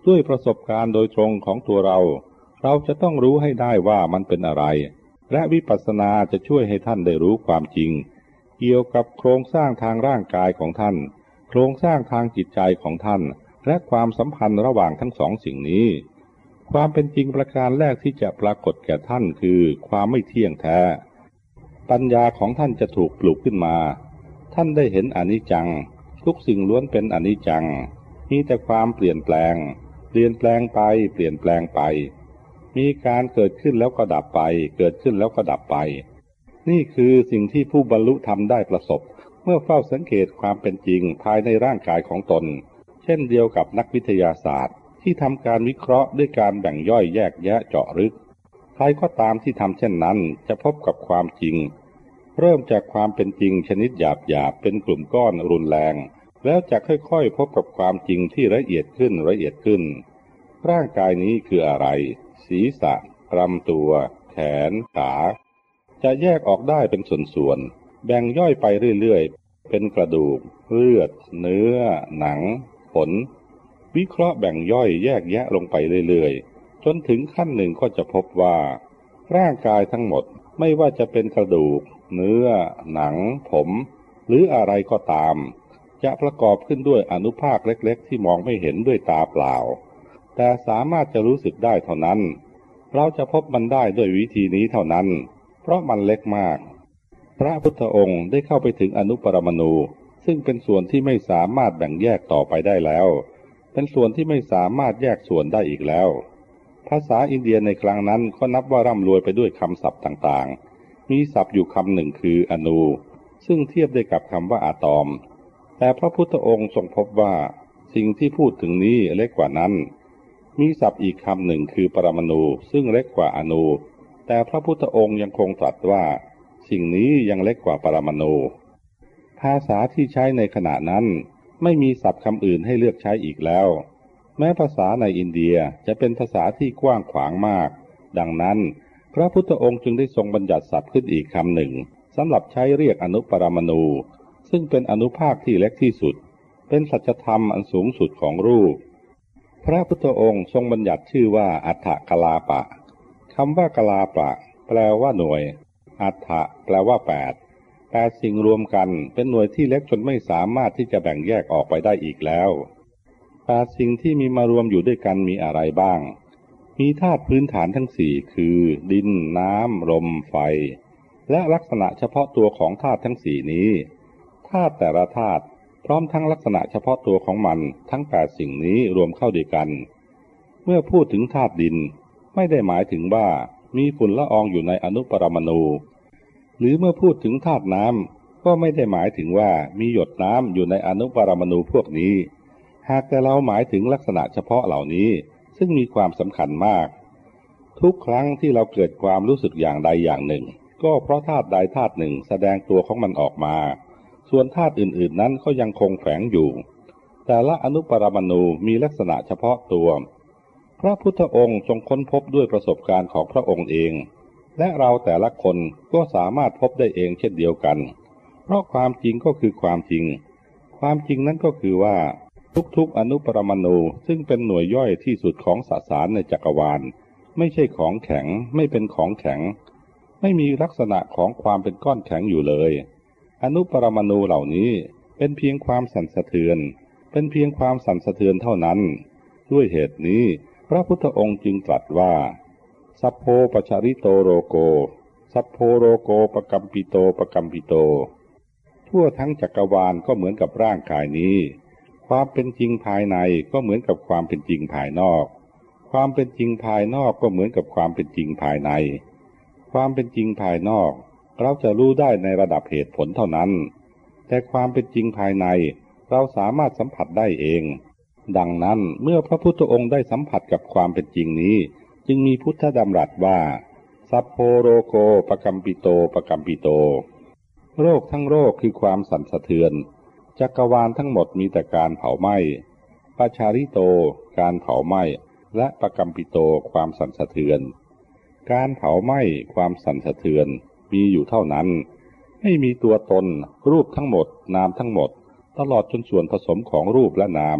ด้วยประสบการณ์โดยตรงของตัวเราเราจะต้องรู้ให้ได้ว่ามันเป็นอะไรและวิปัสสนาจะช่วยให้ท่านได้รู้ความจริงเกี่ยวกับโครงสร้างทางร่างกายของท่านโครงสร้างทางจิตใจของท่านและความสัมพันธ์ระหว่างทั้งสองสิ่งนี้ความเป็นจริงประการแรกที่จะปรากฏแก่ท่านคือความไม่เที่ยงแท้ปัญญาของท่านจะถูกปลุกขึ้นมาท่านได้เห็นอนิจจังทุกสิ่งล้วนเป็นอนิจจังมีแต่ความเปลี่ยนแปลงเปลี่ยนแปลงไปเปลี่ยนแปลงไปมีการเกิดขึ้นแล้วก็ดับไปเกิดขึ้นแล้วก็ดับไปนี่คือสิ่งที่ผู้บรรลุธรรมได้ประสบเมื่อเฝ้าสังเกตความเป็นจริงภายในร่างกายของตนเช่นเดียวกับนักวิทยาศาสตร์ที่ทำการวิเคราะห์ด้วยการแบ่งย่อยแยกแยะเจาะลึกใครก็ตามที่ทำเช่นนั้นจะพบกับความจริงเริ่มจากความเป็นจริงชนิดหยาบๆเป็นกลุ่มก้อนรุนแรงแล้วจะค่อยๆพบกับความจริงที่ละเอียดขึ้นละเอียดขึ้นร่างกายนี้คืออะไรศีรษะลำตัวแขนขาจะแยกออกได้เป็นส่วนๆแบ่งย่อยไปเรื่อยๆเป็นกระดูกเลือดเนื้อหนังขนวิเคราะห์แบ่งย่อยแยกแยะลงไปเรื่อยๆจนถึงขั้นหนึ่งก็จะพบว่าร่างกายทั้งหมดไม่ว่าจะเป็นกระดูกเนื้อหนังผมหรืออะไรก็ตามจะประกอบขึ้นด้วยอนุภาคเล็กๆที่มองไม่เห็นด้วยตาเปล่าแต่สามารถจะรู้สึกได้เท่านั้นเราจะพบมันได้ด้วยวิธีนี้เท่านั้นเพราะมันเล็กมากพระพุทธองค์ได้เข้าไปถึงอนุปรมาณูซึ่งเป็นส่วนที่ไม่สามารถแบ่งแยกต่อไปได้แล้วเป็นส่วนที่ไม่สามารถแยกส่วนได้อีกแล้วภาษาอินเดียในครั้งนั้นก็นับว่าร่ำรวยไปด้วยคำศัพท์ต่างๆมีศัพท์อยู่คำหนึ่งคืออนูซึ่งเทียบได้กับคำว่าอะตอมแต่พระพุทธองค์ทรงพบว่าสิ่งที่พูดถึงนี้เล็กกว่านั้นมีศัพท์อีกคำหนึ่งคือปรมาณูซึ่งเล็กกว่าอนูแต่พระพุทธองค์ยังคงตรัสว่าสิ่งนี้ยังเล็กกว่าปรมาณูภาษาที่ใช้ในขณะนั้นไม่มีศัพท์คำอื่นให้เลือกใช้อีกแล้วแม้ภาษาในอินเดียจะเป็นภาษาที่กว้างขวางมากดังนั้นพระพุทธองค์จึงได้ทรงบัญญัติศัพท์ขึ้นอีกคำหนึ่งสำหรับใช้เรียกอนุปรมาณูซึ่งเป็นอนุภาคที่เล็กที่สุดเป็นสัจธรรมอันสูงสุดของรูปพระพุทธองค์ทรงบัญญัติชื่อว่าอัฏฐกลาปะคำว่ากลาปะแปลว่าหน่วยอัฏฐะแปลว่าแปดแปดสิ่งรวมกันเป็นหน่วยที่เล็กจนไม่สามารถที่จะแบ่งแยกออกไปได้อีกแล้วแปดสิ่งที่มีมารวมอยู่ด้วยกันมีอะไรบ้างมีธาตุพื้นฐานทั้งสี่คือดินน้ำลมไฟและลักษณะเฉพาะตัวของธาตุทั้งสี่นี้ธาตุแต่ละธาตุพร้อมทั้งลักษณะเฉพาะตัวของมันทั้งแปดสิ่งนี้รวมเข้าด้วยกันเมื่อพูดถึงธาตุดินไม่ได้หมายถึงว่ามีฝุ่นละอองอยู่ในอนุปรมาณูหรือเมื่อพูดถึงธาตุน้ำก็ไม่ได้หมายถึงว่ามีหยดน้ำอยู่ในอนุปรมาณูพวกนี้หากแต่เราหมายถึงลักษณะเฉพาะเหล่านี้ซึ่งมีความสำคัญมากทุกครั้งที่เราเกิดความรู้สึกอย่างใดอย่างหนึ่งก็เพราะธาตุใดธาตุหนึ่งแสดงตัวของมันออกมาส่วนธาตุอื่นๆนั้นก็ยังคงแฝงอยู่แต่ละอนุปรมาณูมีลักษณะเฉพาะตัวพระพุทธองค์ทรงค้นพบด้วยประสบการณ์ของพระองค์เองและเราแต่ละคนก็สามารถพบได้เองเช่นเดียวกันเพราะความจริงก็คือความจริงความจริงนั้นก็คือว่าทุกๆอนุปรมาณูซึ่งเป็นหน่วยย่อยที่สุดของสสารในจักรวาลไม่ใช่ของแข็งไม่เป็นของแข็งไม่มีลักษณะของความเป็นก้อนแข็งอยู่เลยอนุปรมาณูเหล่านี้เป็นเพียงความสั่นสะเทือนเป็นเพียงความสั่นสะเทือนเท่านั้นด้วยเหตุนี้พระพุทธองค์จึงตรัสว่าสัพโพปชริโตโรโกสัพโพโรโกปกัมปิโตปกัมปิโตทั่วทั้งจักรวาลก็เหมือนกับร่างกายนี้ความเป็นจริงภายในก็เหมือนกับความเป็นจริงภายนอกความเป็นจริงภายนอกก็เหมือนกับความเป็นจริงภายในความเป็นจริงภายนอกเราจะรู้ได้ในระดับเหตุผลเท่านั้นแต่ความเป็นจริงภายในเราสามารถสัมผัสได้เองดังนั้นเมื่อพระพุทธองค์ได้สัมผัสกับความเป็นจริงนี้จึงมีพุทธดำรัสว่าสัพโพโรโกปกัมปิโตปกัมปิโตโรคทั้งโรคคือความสั่นสะเทือนจักรวาลทั้งหมดมีแต่การเผาไหม้ปชาริโตการเผาไหม้และปกัมปิโตความสั่นสะเทือนการเผาไหม้ความสั่นสะเทือนมีอยู่เท่านั้นไม่มีตัวตนรูปทั้งหมดนามทั้งหมดตลอดจนส่วนผสมของรูปและนาม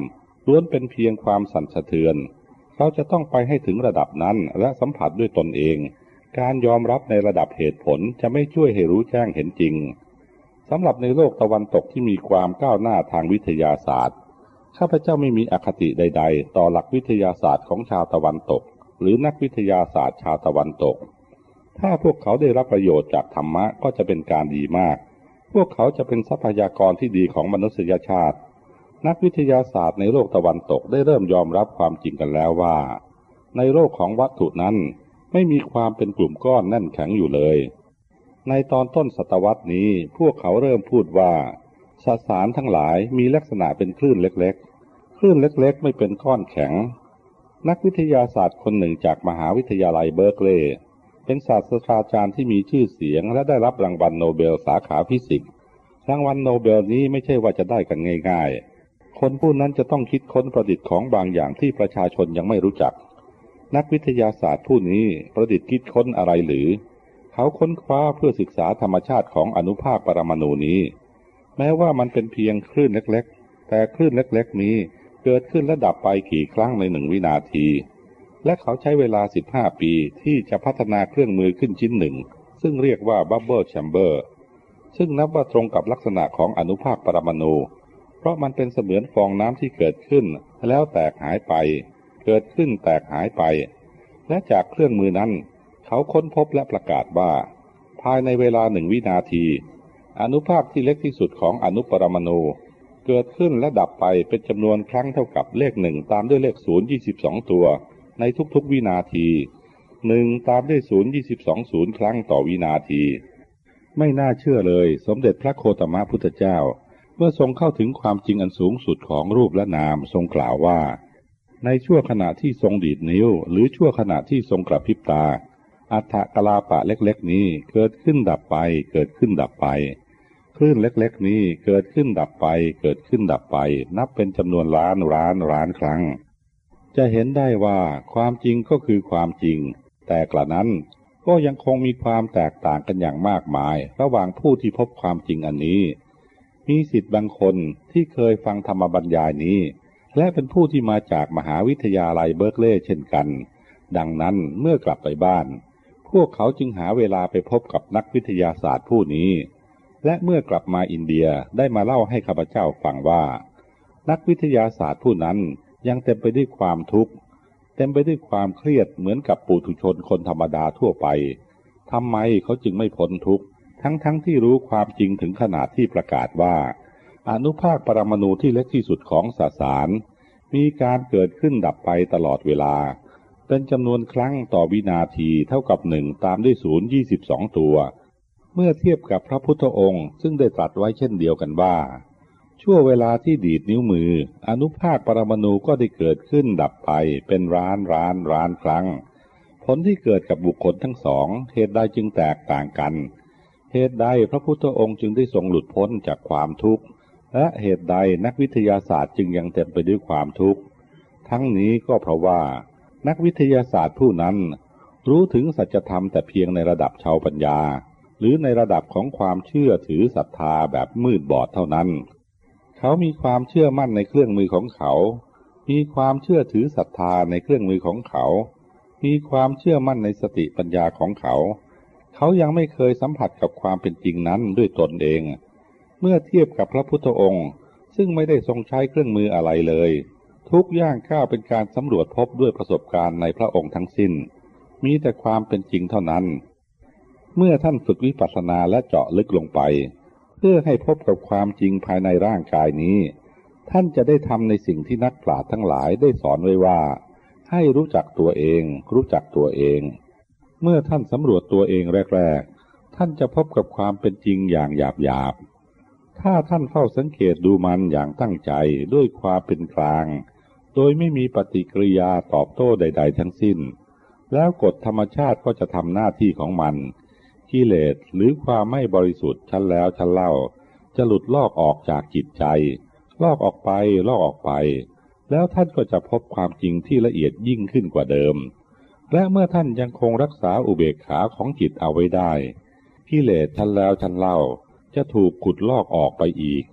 ล้วนเป็นเพียงความสั่นสะเทือนเราจะต้องไปให้ถึงระดับนั้นและสัมผัสด้วยตนเองการยอมรับในระดับเหตุผลจะไม่ช่วยให้รู้แจ้งเห็นจริงสำหรับในโลกตะวันตกที่มีความก้าวหน้าทางวิทยาศาสตร์ข้าพเจ้าไม่มีอคติใดๆต่อหลักวิทยาศาสตร์ของชาวตะวันตกหรือนักวิทยาศาสตร์ชาวตะวันตกถ้าพวกเขาได้รับประโยชน์จากธรรมะก็จะเป็นการดีมากพวกเขาจะเป็นทรัพยากรที่ดีของมนุษยชาตินักวิทยาศาสตร์ในโลกตะวันตกได้เริ่มยอมรับความจริงกันแล้วว่าในโลกของวัตถุนั้นไม่มีความเป็นกลุ่มก้อนแน่นแข็งอยู่เลยในตอนต้นศตวรรษนี้พวกเขาเริ่มพูดว่าสสารทั้งหลายมีลักษณะเป็นคลื่นเล็กๆคลื่นเล็กๆไม่เป็นก้อนแข็งนักวิทยาศาสตร์คนหนึ่งจากมหาวิทยาลัยเบิร์กลีย์เป็นศาสตราจารย์ที่มีชื่อเสียงและได้รับรางวัลโนเบลสาขาฟิสิกส์รางวัลโนเบลนี้ไม่ใช่ว่าจะได้กันง่ายๆคนผู้นั้นจะต้องคิดค้นประดิษฐ์ของบางอย่างที่ประชาชนยังไม่รู้จักนักวิทยาศาสตร์ผู้นี้ประดิษฐ์คิดค้นอะไรหรือเขาค้นคว้าเพื่อศึกษาธรรมชาติของอนุภาคปรมาณูนี้แม้ว่ามันเป็นเพียงคลื่นเล็กๆแต่คลื่นเล็กๆนี้เกิดขึ้นและดับไปกี่ครั้งในหนึ่งวินาทีและเขาใช้เวลาสิบห้าปีที่จะพัฒนาเครื่องมือขึ้นชิ้นหนึ่งซึ่งเรียกว่า Bubble Chamber ซึ่งนับว่าตรงกับลักษณะของอนุภาคปรมาณูเพราะมันเป็นเสมือนฟองน้ำที่เกิดขึ้นแล้วแตกหายไปเกิดขึ้นแตกหายไปและจากเครื่องมือนั้นเขาค้นพบและประกาศว่าภายในเวลาหนึ่งวินาทีอนุภาคที่เล็กที่สุดของอนุปรมาณูเกิดขึ้นและดับไปเป็นจำนวนครั้งเท่ากับเลขหนึ่งตามด้วยเลขศูนย์ยี่สิบสองตัวในทุกๆวินาทีหนึ่งตามด้วยศูนย์ยี่สิบสองศูนย์ครั้งต่อวินาทีไม่น่าเชื่อเลยสมเด็จพระโคตมะพุทธเจ้าเมื่อทรงเข้าถึงความจริงอันสูงสุดของรูปและนามทรงกล่าวว่าในชั่วขณะที่ทรงดีดนิ้วหรือชั่วขณะที่ทรงกระพริบตาอัฏฐกลาปะเล็กๆนี้เกิดขึ้นดับไปเกิดขึ้นดับไปคลื่นเล็กๆนี้เกิดขึ้นดับไปเกิดขึ้นดับไปนับเป็นจำนวนล้านล้านล้านครั้งจะเห็นได้ว่าความจริงก็คือความจริงแต่กระนั้นก็ยังคงมีความแตกต่างกันอย่างมากมายระหว่างผู้ที่พบความจริงอันนี้มีศิษย์บางคนที่เคยฟังธรรมบรรยายนี้และเป็นผู้ที่มาจากมหาวิทยาลัยเบิร์กลีย์เช่นกันดังนั้นเมื่อกลับไปบ้านพวกเขาจึงหาเวลาไปพบกับนักวิทยาศาสตร์ผู้นี้และเมื่อกลับมาอินเดียได้มาเล่าให้ข้าพเจ้าฟังว่านักวิทยาศาสตร์ผู้นั้นยังเต็มไปด้วยความทุกข์เต็มไปด้วยความเครียดเหมือนกับปุถุชนคนธรรมดาทั่วไปทำไมเขาจึงไม่พ้นทุกข์ทั้งๆ ท, ที่รู้ความจริงถึงขนาดที่ประกาศว่าอนุภาคปรมาณูที่เล็กที่สุดของสสารมีการเกิดขึ้นดับไปตลอดเวลาเป็นจำนวนครั้งต่อวินาทีเท่ากับหนึ่งตามด้วยศูนย์ยี่สิบสองตัวเมื่อเทียบกับพระพุทธองค์ซึ่งได้ตรัสไว้เช่นเดียวกันว่าชั่วเวลาที่ดีดนิ้วมืออนุภาคปรมาณูก็ได้เกิดขึ้นดับไปเป็นล้านล้านล้านครั้งผลที่เกิดกับบุคคลทั้งสองเหตุใดจึงแตกต่างกันเหตุใดพระพุทธองค์จึงได้ทรงหลุดพ้นจากความทุกข์และเหตุใดนักวิทยาศาสตร์จึงยังเต็มไปด้วยความทุกข์ทั้งนี้ก็เพราะว่านักวิทยาศาสตร์ผู้นั้นรู้ถึงสัจธรรมแต่เพียงในระดับชาวปัญญาหรือในระดับของความเชื่อถือศรัทธาแบบมืดบอดเท่านั้นเขามีความเชื่อมั่นในเครื่องมือของเขามีความเชื่อถือศรัทธาในเครื่องมือของเขามีความเชื่อมั่นในสติปัญญาของเขาเขายังไม่เคยสัมผัสกับความเป็นจริงนั้นด้วยตนเองเมื่อเทียบกับพระพุทธองค์ซึ่งไม่ได้ทรงใช้เครื่องมืออะไรเลยทุกย่างก้าวเป็นการสำรวจพบด้วยประสบการณ์ในพระองค์ทั้งสิ้นมีแต่ความเป็นจริงเท่านั้นเมื่อท่านฝึกวิปัสสนาและเจาะลึกลงไปเพื่อให้พบกับความจริงภายในร่างกายนี้ท่านจะได้ทำในสิ่งที่นักปราชญ์ทั้งหลายได้สอนไว้ว่าให้รู้จักตัวเองรู้จักตัวเองเมื่อท่านสำรวจตัวเองแรกๆท่านจะพบกับความเป็นจริงอย่างหยาบๆถ้าท่านเฝ้าสังเกตดูมันอย่างตั้งใจด้วยความเป็นกลางโดยไม่มีปฏิกิริยาตอบโต้ใดๆทั้งสิ้นแล้วกฎธรรมชาติก็จะทำหน้าที่ของมันกิเลสหรือความไม่บริสุทธิ์ชั้นแล้วชั้นเล่าจะหลุดลอกออกจากจิตใจลอกออกไปลอกออกไปแล้วท่านก็จะพบความจริงที่ละเอียดยิ่งขึ้นกว่าเดิมและเมื่อท่านยังคงรักษาอุเบกขาของจิตเอาไว้ได้กิเลสชั้นแล้วชั้นเล่าจะถูกขุดลอกออกไปอีก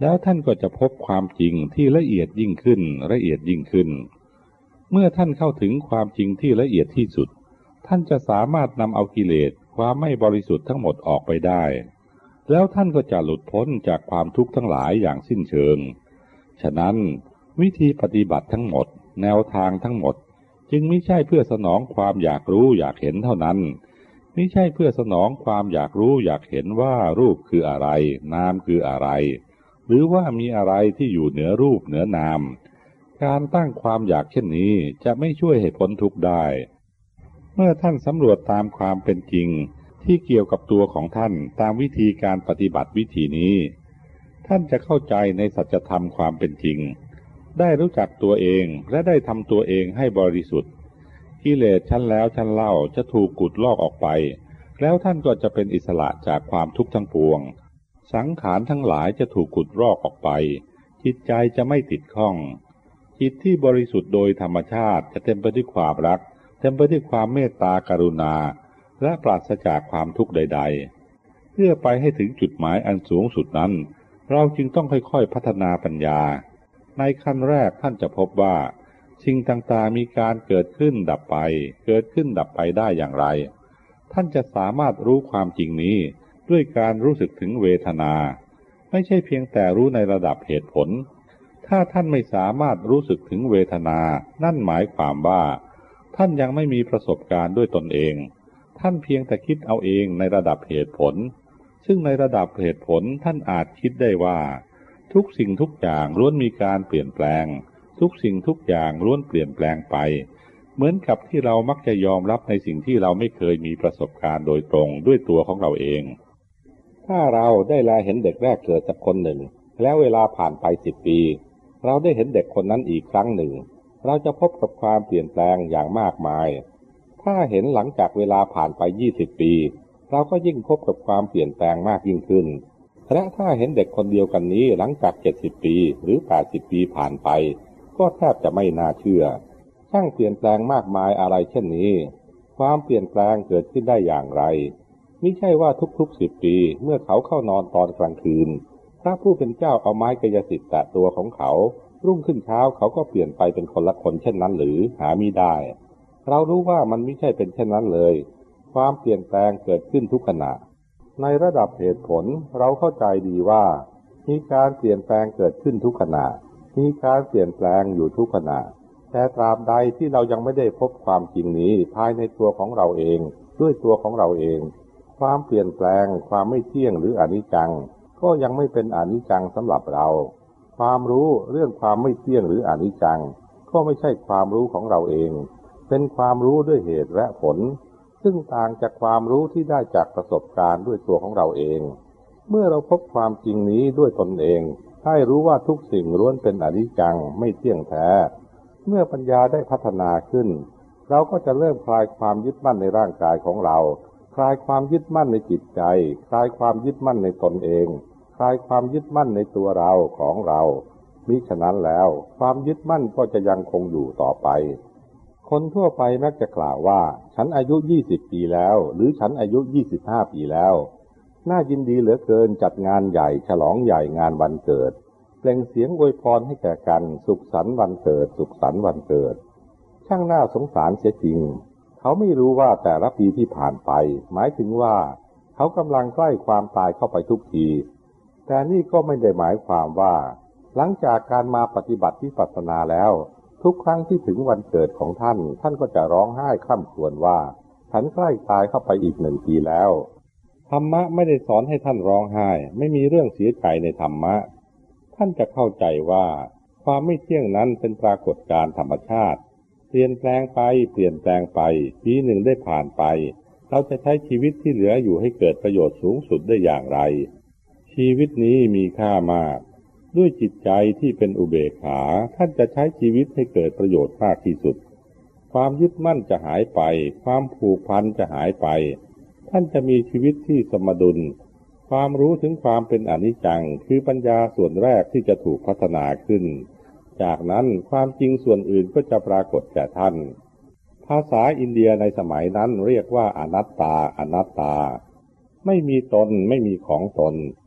แล้วท่านก็จะพบความจริงที่ละเอียดยิ่งขึ้นละเอียดยิ่งขึ้นเมื่อท่านเข้าถึงความจริงที่ละเอียดที่สุดท่านจะสามารถนำเอากิเลสความไม่บริสุทธิ์ทั้งหมดออกไปได้แล้วท่านก็จะหลุดพ้นจากความทุกข์ทั้งหลายอย่างสิ้นเชิงฉะนั้นวิธีปฏิบัติทั้งหมดแนวทางทั้งหมดจึงไม่ใช่เพื่อสนองความอยากรู้อยากเห็นเท่านั้นไม่ใช่เพื่อสนองความอยากรู้อยากเห็นว่ารูปคืออะไรนามคืออะไรหรือว่ามีอะไรที่อยู่เหนือรูปเหนือนามการตั้งความอยากเช่นนี้จะไม่ช่วยให้พ้นทุกข์ได้เมื่อท่านสำรวจตามความเป็นจริงที่เกี่ยวกับตัวของท่านตามวิธีการปฏิบัติวิธีนี้ท่านจะเข้าใจในสัจธรรมความเป็นจริงได้รู้จักตัวเองและได้ทำตัวเองให้บริสุทธิ์กิเลสชั้นแล้วชั้นเล่าจะถูกกุดลอกออกไปแล้วท่านก็จะเป็นอิสระจากความทุกข์ทั้งปวงสังขารทั้งหลายจะถูกกุดลอกออกไปจิตใจจะไม่ติดข้องจิตที่บริสุทธิ์โดยธรรมชาติจะเต็มไปด้วยความรักเต็มไปด้วยความเมตตากรุณาและปราศจากความทุกข์ใดๆเพื่อไปให้ถึงจุดหมายอันสูงสุดนั้นเราจึงต้องค่อยๆพัฒนาปัญญาในขั้นแรกท่านจะพบว่าสิ่งต่างๆมีการเกิดขึ้นดับไปเกิดขึ้นดับไปได้อย่างไรท่านจะสามารถรู้ความจริงนี้ด้วยการรู้สึกถึงเวทนาไม่ใช่เพียงแต่รู้ในระดับเหตุผลถ้าท่านไม่สามารถรู้สึกถึงเวทนานั่นหมายความว่าท่านยังไม่มีประสบการณ์ด้วยตนเองท่านเพียงแต่คิดเอาเองในระดับเหตุผลซึ่งในระดับเหตุผลท่านอาจคิดได้ว่าทุกสิ่งทุกอย่างล้วนมีการเปลี่ยนแปลงทุกสิ่งทุกอย่างล้วนเปลี่ยนแปลงไปเหมือนกับที่เรามักจะยอมรับในสิ่งที่เราไม่เคยมีประสบการณ์โดยตรงด้วยตัวของเราเองถ้าเราได้แลเห็นเด็กแรกเกิดจากคนหนึ่งแล้วเวลาผ่านไปสิบปีเราได้เห็นเด็กคนนั้นอีกครั้งหนึ่งเราจะพบกับความเปลี่ยนแปลงอย่างมากมายถ้าเห็นหลังจากเวลาผ่านไปยี่สิบปีเราก็ยิ่งพบกับความเปลี่ยนแปลงมากยิ่งขึ้นและถ้าเห็นเด็กคนเดียวกันนี้หลังจากเจ็ดสิบปีหรือแปดสิบปีผ่านไปก็แทบจะไม่น่าเชื่อช่างเปลี่ยนแปลงมากมายอะไรเช่นนี้ความเปลี่ยนแปลงเกิดขึ้นได้อย่างไรไม่ใช่ว่าทุกๆสิบปีเมื่อเขาเข้านอนตอนกลางคืนพระผู้เป็นเจ้าเอาไม้กายสิทธิ์แตะตัวของเขารุ่งขึ้นเช้าเขาก็เปลี่ยนไปเป็นคนละคนเช่นนั้นหรือหามิได้เรารู้ว่ามันไม่ใช่เป็นเช่นนั้นเลยความเปลี่ยนแปลงเกิดขึ้นทุกขณะในระดับเหตุผลเราเข้าใจดีว่ามีการเปลี่ยนแปลงเกิดขึ้นทุกขณะมีการเปลี่ยนแปลงอยู่ทุกขณะแต่ตราบใดที่เรายังไม่ได้พบความจริงนี้ภายในตัวของเราเองด้วยตัวของเราเองความเปลี่ยนแปลงความไม่เที่ยงหรืออนิจจังก็ยังไม่เป็นอนิจจังสำหรับเราความรู้เรื่องความไม่เที่ยงหรืออนิจจังก็ไม่ใช่ความรู้ของเราเองเป็นความรู้ด้วยเหตุและผลซึ่งต่างจากความรู้ที่ได้จากประสบการณ์ด้วยตัวของเราเองเมื่อเราพบความจริงนี้ด้วยตนเองให้รู้ว่าทุกสิ่งล้วนเป็นอนิจจังไม่เที่ยงแท้เมื่อปัญญาได้พัฒนาขึ้นเราก็จะเริ่มคลายความยึดมั่นในร่างกายของเราคลายความยึดมั่นในจิตใจคลายความยึดมั่นในตนเองคลายความยึดมั่นในตัวเราของเรามิฉะนั้นแล้วความยึดมั่นก็จะยังคงอยู่ต่อไปคนทั่วไปมักจะกล่าวว่าฉันอายุยี่สิบปีแล้วหรือฉันอายุยี่สิบห้าปีแล้วน่ายินดีเหลือเกินจัดงานใหญ่ฉลองใหญ่งานวันเกิดเปล่งเสียงอวยพรให้แก่กันสุขสันต์วันเกิดสุขสันต์วันเกิดช่างน่าสงสารเสียจริงเขาไม่รู้ว่าแต่ละปีที่ผ่านไปหมายถึงว่าเขากำลังใกล้ความตายเข้าไปทุกทีแต่นี่ก็ไม่ได้หมายความว่าหลังจากการมาปฏิบัติวิปัสสนาแล้วทุกครั้งที่ถึงวันเกิดของท่านท่านก็จะร้องไห้คร่ำครวญว่าฉันใกล้ตายเข้าไปอีกหนึ่งปีแล้วธรรมะไม่ได้สอนให้ท่านร้องไห้ไม่มีเรื่องเสียใจในธรรมะท่านจะเข้าใจว่าความไม่เที่ยงนั้นเป็นปรากฏการณ์ธรรมชาติเปลี่ยนแปลงไปเปลี่ยนแปลงไปปีหนึ่งได้ผ่านไปเราจะใช้ชีวิตที่เหลืออยู่ให้เกิดประโยชน์สูงสุดได้อย่างไรชีวิตนี้มีค่ามากด้วยจิตใจที่เป็นอุเบกขาท่านจะใช้ชีวิตให้เกิดประโยชน์มากที่สุดความยึดมั่นจะหายไปความผูกพันจะหายไปท่านจะมีชีวิตที่สมดุลความรู้ถึงความเป็นอนิจจังคือปัญญาส่วนแรกที่จะถูกพัฒนาขึ้นจากนั้นความจริงส่วนอื่นก็จะปรากฏแก่ท่านภาษาอินเดียในสมัยนั้นเรียกว่าอนัตตาอนัตตาไม่มีตนไม่มีของตน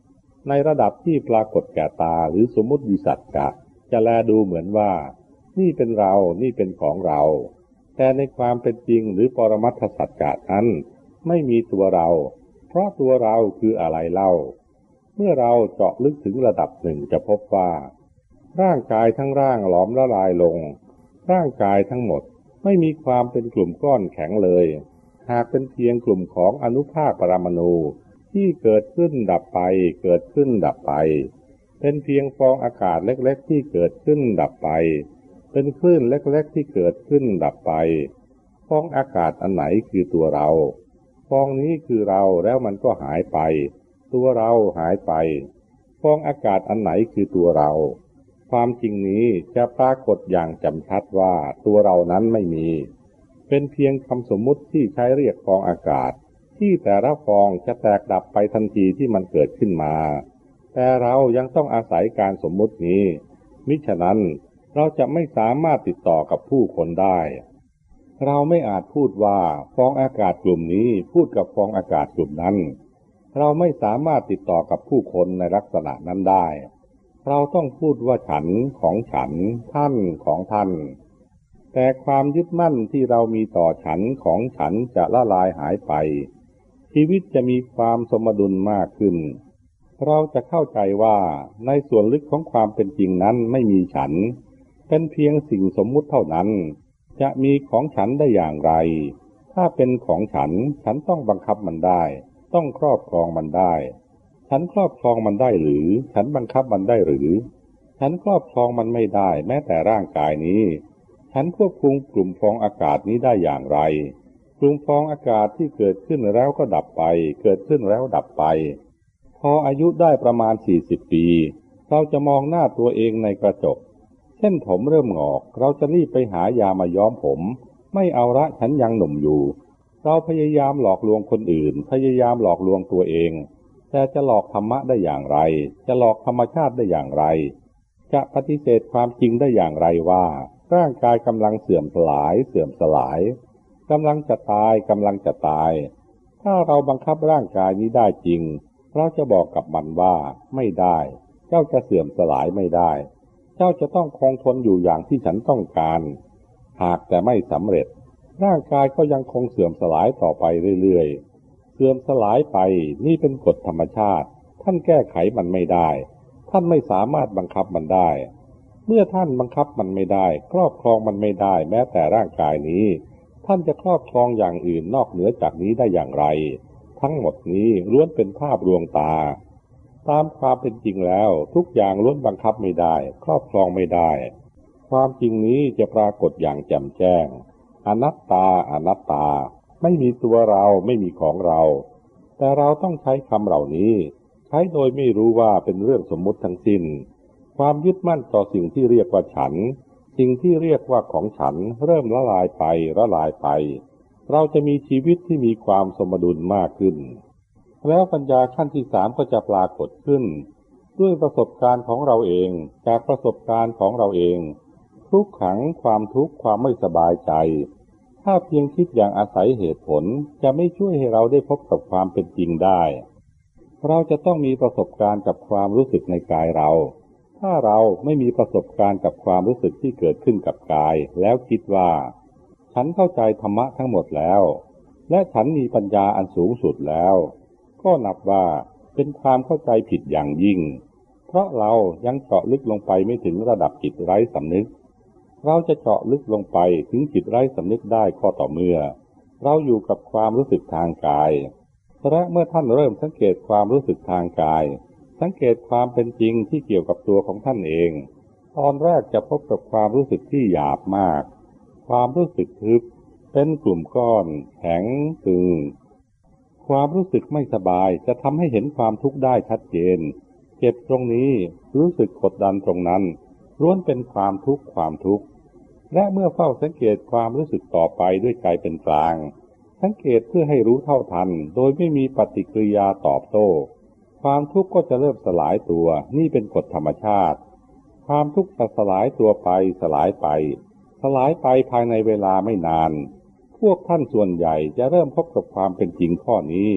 ในระดับที่ปรากฏแก่ตาหรือสมมุติสัจจะจะแลดูเหมือนว่านี่เป็นเรานี่เป็นของเราแต่ในความเป็นจริงหรือปรมัตถสัจจะนั้นไม่มีตัวเราเพราะตัวเราคืออะไรเล่าเมื่อเราเจาะลึกถึงระดับหนึ่งจะพบว่าร่างกายทั้งร่างหลอมละลายลงร่างกายทั้งหมดไม่มีความเป็นกลุ่มก้อนแข็งเลยหากเป็นเพียงกลุ่มของอนุภาคปรมาณูที่เกิดขึ้นดับไปเกิดขึ้นดับไปเป็นเพียงฟองอากาศเล็กๆที่เกิดขึ้นดับไปเป็นคลื่นเล็กๆที่เกิดขึ้นดับไปฟองอากาศอันไหนคือตัวเราฟองนี้คือเราแล้วมันก็หายไปตัวเราหายไปฟองอากาศอันไหนคือตัวเราความจริงนี้จะปรากฏอย่างแจ่มชัดว่าตัวเรานั้นไม่มีเป็นเพียงคำสมมุติที่ใช้เรียกฟองอากาศที่แต่ละฟองจะแตกดับไปทันทีที่มันเกิดขึ้นมาแต่เรายังต้องอาศัยการสมมุตินี้มิฉะนั้นเราจะไม่สามารถติดต่อกับผู้คนได้เราไม่อาจพูดว่าฟองอากาศกลุ่มนี้พูดกับฟองอากาศกลุ่มนั้นเราไม่สามารถติดต่อกับผู้คนในลักษณะนั้นได้เราต้องพูดว่าฉันของฉันท่านของท่านแต่ความยึดมั่นที่เรามีต่อฉันของฉันจะละลายหายไปชีวิตจะมีความสมดุลมากขึ้นเราจะเข้าใจว่าในส่วนลึกของความเป็นจริงนั้นไม่มีฉันเป็นเพียงสิ่งสมมุติเท่านั้นจะมีของฉันได้อย่างไรถ้าเป็นของฉันฉันต้องบังคับมันได้ต้องครอบครองมันได้ฉันครอบครองมันได้หรือฉันบังคับมันได้หรือฉันครอบครองมันไม่ได้แม้แต่ร่างกายนี้ฉันควบคุมกลุ่มฟองอากาศนี้ได้อย่างไรกลุ่มฟองอากาศที่เกิดขึ้นแล้วก็ดับไปเกิดขึ้นแล้วดับไปพออายุได้ประมาณสี่สิบปีเราจะมองหน้าตัวเองในกระจกเส้นผมเริ่มงอกเราจะรีบไปหายามาย้อมผมไม่เอาละฉันยังหนุ่มอยู่เราพยายามหลอกลวงคนอื่นพยายามหลอกลวงตัวเองแต่จะหลอกธรรมะได้อย่างไรจะหลอกธรรมชาติได้อย่างไรจะปฏิเสธความจริงได้อย่างไรว่าร่างกายกำลังเสื่อมสลายเสื่อมสลายกำลังจะตายกำลังจะตายถ้าเราบังคับร่างกายนี้ได้จริงเราจะบอกกับมันว่าไม่ได้เจ้าจะเสื่อมสลายไม่ได้เจ้าจะต้องคงทนอยู่อย่างที่ฉันต้องการหากแต่ไม่สำเร็จร่างกายก็ยังคงเสื่อมสลายต่อไปเรื่อยๆเสื่อมสลายไปนี่เป็นกฎธรรมชาติท่านแก้ไขมันไม่ได้ท่านไม่สามารถบังคับมันได้เมื่อท่านบังคับมันไม่ได้ครอบครองมันไม่ได้แม้แต่ร่างกายนี้ท่านจะครอบครองอย่างอื่นนอกเหนือจากนี้ได้อย่างไรทั้งหมดนี้ล้วนเป็นภาพลวงตาตามความเป็นจริงแล้วทุกอย่างล้วนบังคับไม่ได้ครอบครองไม่ได้ความจริงนี้จะปรากฏอย่างแจ่มแจ้งอนัตตาอนัตตาไม่มีตัวเราไม่มีของเราแต่เราต้องใช้คำเหล่านี้ใช้โดยไม่รู้ว่าเป็นเรื่องสมมุติทั้งสิ้นความยึดมั่นต่อสิ่งที่เรียกว่าฉันสิ่งที่เรียกว่าของฉันเริ่มละลายไปละลายไปเราจะมีชีวิตที่มีความสมดุลมากขึ้นแล้วปัญญาขั้นที่สามก็จะปรากฏขึ้นด้วยประสบการณ์ของเราเองจากประสบการณ์ของเราเองทุกขังความทุกข์ความไม่สบายใจถ้าเพียงคิดอย่างอาศัยเหตุผลจะไม่ช่วยให้เราได้พบกับความเป็นจริงได้เราจะต้องมีประสบการณ์กับความรู้สึกในกายเราถ้าเราไม่มีประสบการณ์กับความรู้สึกที่เกิดขึ้นกับกายแล้วคิดว่าฉันเข้าใจธรรมะทั้งหมดแล้วและฉันมีปัญญาอันสูงสุดแล้วก็นับว่าเป็นความเข้าใจผิดอย่างยิ่งเพราะเรายังเจาะลึกลงไปไม่ถึงระดับจิตไร้สำนึกเราจะเจาะลึกลงไปถึงจิตไร้สำนึกได้ก็ต่อเมื่อเราอยู่กับความรู้สึกทางกายและเมื่อท่านเริ่มสังเกตความรู้สึกทางกายสังเกตความเป็นจริงที่เกี่ยวกับตัวของท่านเองตอนแรกจะพบกับความรู้สึกที่หยาบมากความรู้สึกทึบเป็นกลุ่มก้อนแข็งตึงความรู้สึกไม่สบายจะทำให้เห็นความทุกข์ได้ชัดเจนเจ็บตรงนี้รู้สึกกดดันตรงนั้นล้วนเป็นความทุกข์ความทุกข์และเมื่อเฝ้าสังเกตความรู้สึกต่อไปด้วยใจเป็นกลางสังเกตเพื่อให้รู้เท่าทันโดยไม่มีปฏิกิริยาตอบโต้ความทุกข์ก็จะเริ่มสลายตัวนี่เป็นกฎธรรมชาติความทุกข์จะสลายตัวไปสลายไปสลายไปภายในเวลาไม่นานพวกท่านส่วนใหญ่จะเริ่มพบกับความเป็นจริงข้อนี้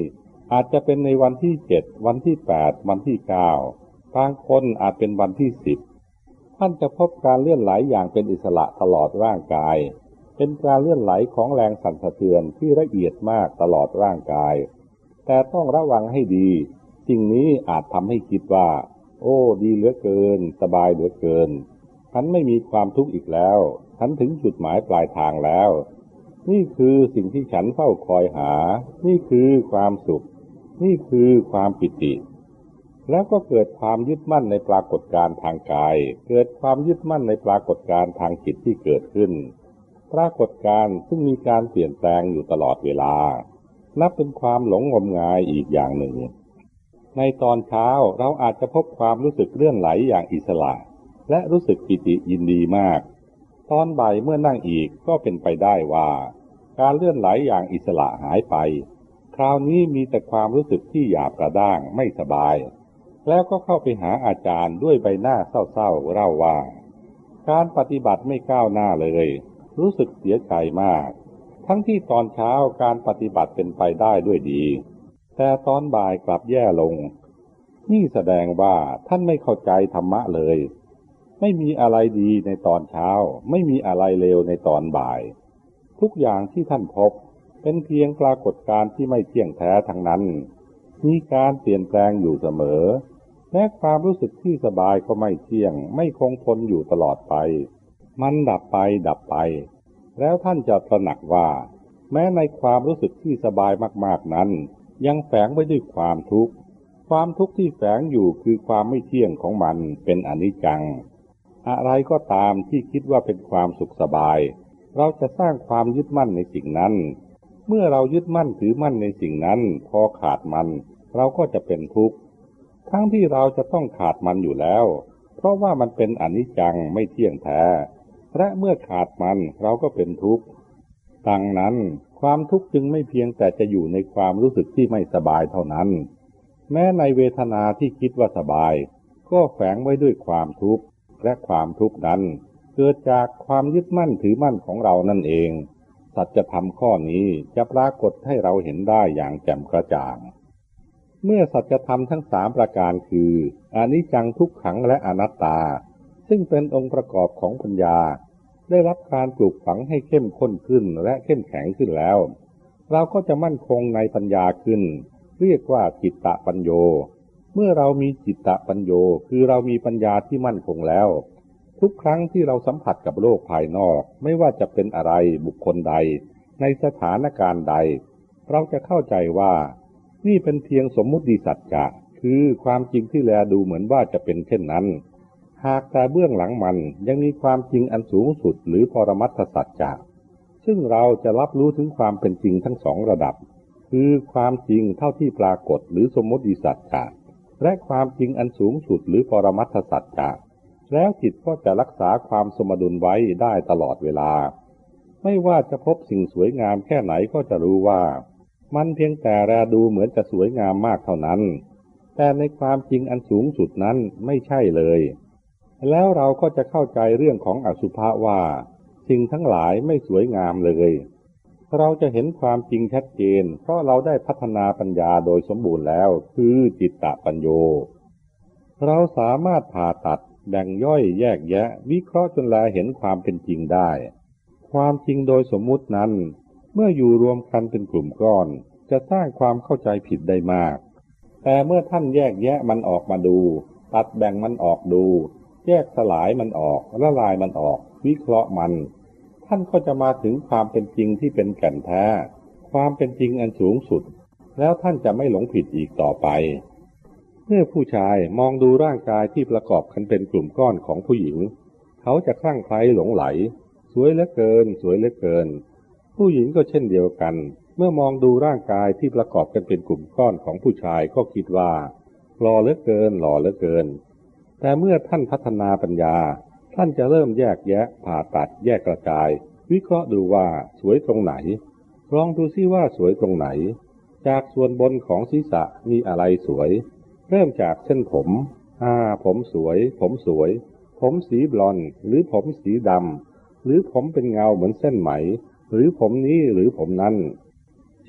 อาจจะเป็นในวันที่เจ็ดวันที่แปดวันที่เก้าบางคนอาจเป็นวันที่สิบท่านจะพบการเลื่อนไหลอย่างเป็นอิสระตลอดร่างกายเป็นการเลื่อนไหลของแรงสั่นสะเทือนที่ละเอียดมากตลอดร่างกายแต่ต้องระวังให้ดีสิ่งนี้อาจทำให้คิดว่าโอ้ดีเหลือเกินสบายเหลือเกินฉันไม่มีความทุกข์อีกแล้วฉันถึงจุดหมายปลายทางแล้วนี่คือสิ่งที่ฉันเฝ้าคอยหานี่คือความสุขนี่คือความปิติแล้วก็เกิดความยึดมั่นในปรากฏการณ์ทางกายเกิดความยึดมั่นในปรากฏการณ์ทางจิตที่เกิดขึ้นปรากฏการณ์ซึ่งมีการเปลี่ยนแปลงอยู่ตลอดเวลานับเป็นความหลงงมงายอีกอย่างหนึ่งในตอนเช้าเราอาจจะพบความรู้สึกเลื่อนไหลอย่างอิสระและรู้สึกปิติยินดีมากตอนบ่ายเมื่อนั่งอีกก็เป็นไปได้ว่าการเลื่อนไหลอย่างอิสระหายไปคราวนี้มีแต่ความรู้สึกที่หยาบกระด้างไม่สบายแล้วก็เข้าไปหาอาจารย์ด้วยใบหน้าเศร้าๆเล่าว่าการปฏิบัติไม่ก้าวหน้าเลยรู้สึกเสียใจมากทั้งที่ตอนเช้าการปฏิบัติเป็นไปได้ด้วยดีแต่ตอนบ่ายกลับแย่ลงนี่แสดงว่าท่านไม่เข้าใจธรรมะเลยไม่มีอะไรดีในตอนเช้าไม่มีอะไรเลวในตอนบ่ายทุกอย่างที่ท่านพบเป็นเพียงปรากฏการณ์ที่ไม่เที่ยงแท้ทั้งนั้นมีการเปลี่ยนแปลงอยู่เสมอแม้ความรู้สึกที่สบายก็ไม่เที่ยงไม่คงทนอยู่ตลอดไปมันดับไปดับไปแล้วท่านจะตระหนักว่าแม้ในความรู้สึกที่สบายมากๆนั้นยังแฝงไว้ด้วยความทุกข์ความทุกข์ที่แฝงอยู่คือความไม่เที่ยงของมันเป็นอนิจจังอะไรก็ตามที่คิดว่าเป็นความสุขสบายเราจะสร้างความยึดมั่นในสิ่งนั้นเมื่อเรายึดมั่นถือมั่นในสิ่งนั้นพอขาดมันเราก็จะเป็นทุกข์ทั้งที่เราจะต้องขาดมันอยู่แล้วเพราะว่ามันเป็นอนิจจังไม่เที่ยงแท้และเมื่อขาดมันเราก็เป็นทุกข์ดังนั้นความทุกข์จึงไม่เพียงแต่จะอยู่ในความรู้สึกที่ไม่สบายเท่านั้นแม้ในเวทนาที่คิดว่าสบายก็แฝงไว้ด้วยความทุกข์และความทุกข์นั้นเกิดจากความยึดมั่นถือมั่นของเรานั่นเองสัจธรรมข้อนี้จะปรากฏให้เราเห็นได้อย่างแจ่มกระจ่างเมื่อสัจธรรมทั้งสามประการคืออนิจจังทุกขังและอนัตตาซึ่งเป็นองค์ประกอบของปัญญาได้รับการปลูกฝังให้เข้มข้นขึ้นและเข้มแข็งขึ้นแล้วเราก็จะมั่นคงในปัญญาขึ้นเรียกว่าจิตตปัญโยเมื่อเรามีจิตตปัญโยคือเรามีปัญญาที่มั่นคงแล้วทุกครั้งที่เราสัมผัสกับโลกภายนอกไม่ว่าจะเป็นอะไรบุคคลใดในสถานการณ์ใดเราจะเข้าใจว่านี่เป็นเพียงสมมุติสัจจะคือความจริงที่แลดูเหมือนว่าจะเป็นเช่นนั้นหากแต่เบื้องหลังมันยังมีความจริงอันสูงสุดหรือปรมัตถสัจจะซึ่งเราจะรับรู้ถึงความเป็นจริงทั้งสองระดับคือความจริงเท่าที่ปรากฏหรือสมมติสัจจะและความจริงอันสูงสุดหรือปรมัตถสัจจะแล้วจิตก็จะรักษาความสมดุลไว้ได้ตลอดเวลาไม่ว่าจะพบสิ่งสวยงามแค่ไหนก็จะรู้ว่ามันเพียงแต่แลดูเหมือนจะสวยงามมากเท่านั้นแต่ในความจริงอันสูงสุดนั้นไม่ใช่เลยแล้วเราก็จะเข้าใจเรื่องของอสุภะว่าสิ่งทั้งหลายไม่สวยงามเลยเราจะเห็นความจริงชัดเจนเพราะเราได้พัฒนาปัญญาโดยสมบูรณ์แล้วคือจิตตปัญโยเราสามารถผ่าตัดแบ่งย่อยแยกแยะวิเคราะห์จนแลเห็นความเป็นจริงได้ความจริงโดยสมมุตินั้นเมื่ออยู่รวมกันเป็นกลุ่มก้อนจะสร้างความเข้าใจผิดได้มากแต่เมื่อท่านแยกแยะมันออกมาดูตัดแบ่งมันออกดูแยกสลายมันออกละลายมันออกวิเคราะห์มันท่านก็จะมาถึงความเป็นจริงที่เป็นแก่นแท้ความเป็นจริงอันสูงสุดแล้วท่านจะไม่หลงผิดอีกต่อไปเมื่อผู้ชายมองดูร่างกายที่ประกอบกันเป็นกลุ่มก้อนของผู้หญิงเขาจะคลั่งไคล้หลงไหลสวยเหลือเกินสวยเหลือเกินผู้หญิงก็เช่นเดียวกันเมื่อมองดูร่างกายที่ประกอบกันเป็นกลุ่มก้อนของผู้ชายก็คิดว่าหล่อเหลือเกินหล่อเหลือเกินแต่เมื่อท่านพัฒนาปัญญาท่านจะเริ่มแยกแยะผ่าตัดแยกกระจายวิเคราะห์ดูว่าสวยตรงไหนลองดูซิว่าสวยตรงไหนจากส่วนบนของศีรษะมีอะไรสวยเริ่มจากเส้นผมอ่าผมสวยผมสวยผมสีบลอนด์หรือผมสีดำหรือผมเป็นเงาเหมือนเส้นไหมหรือผมนี้หรือผมนั้นเฉ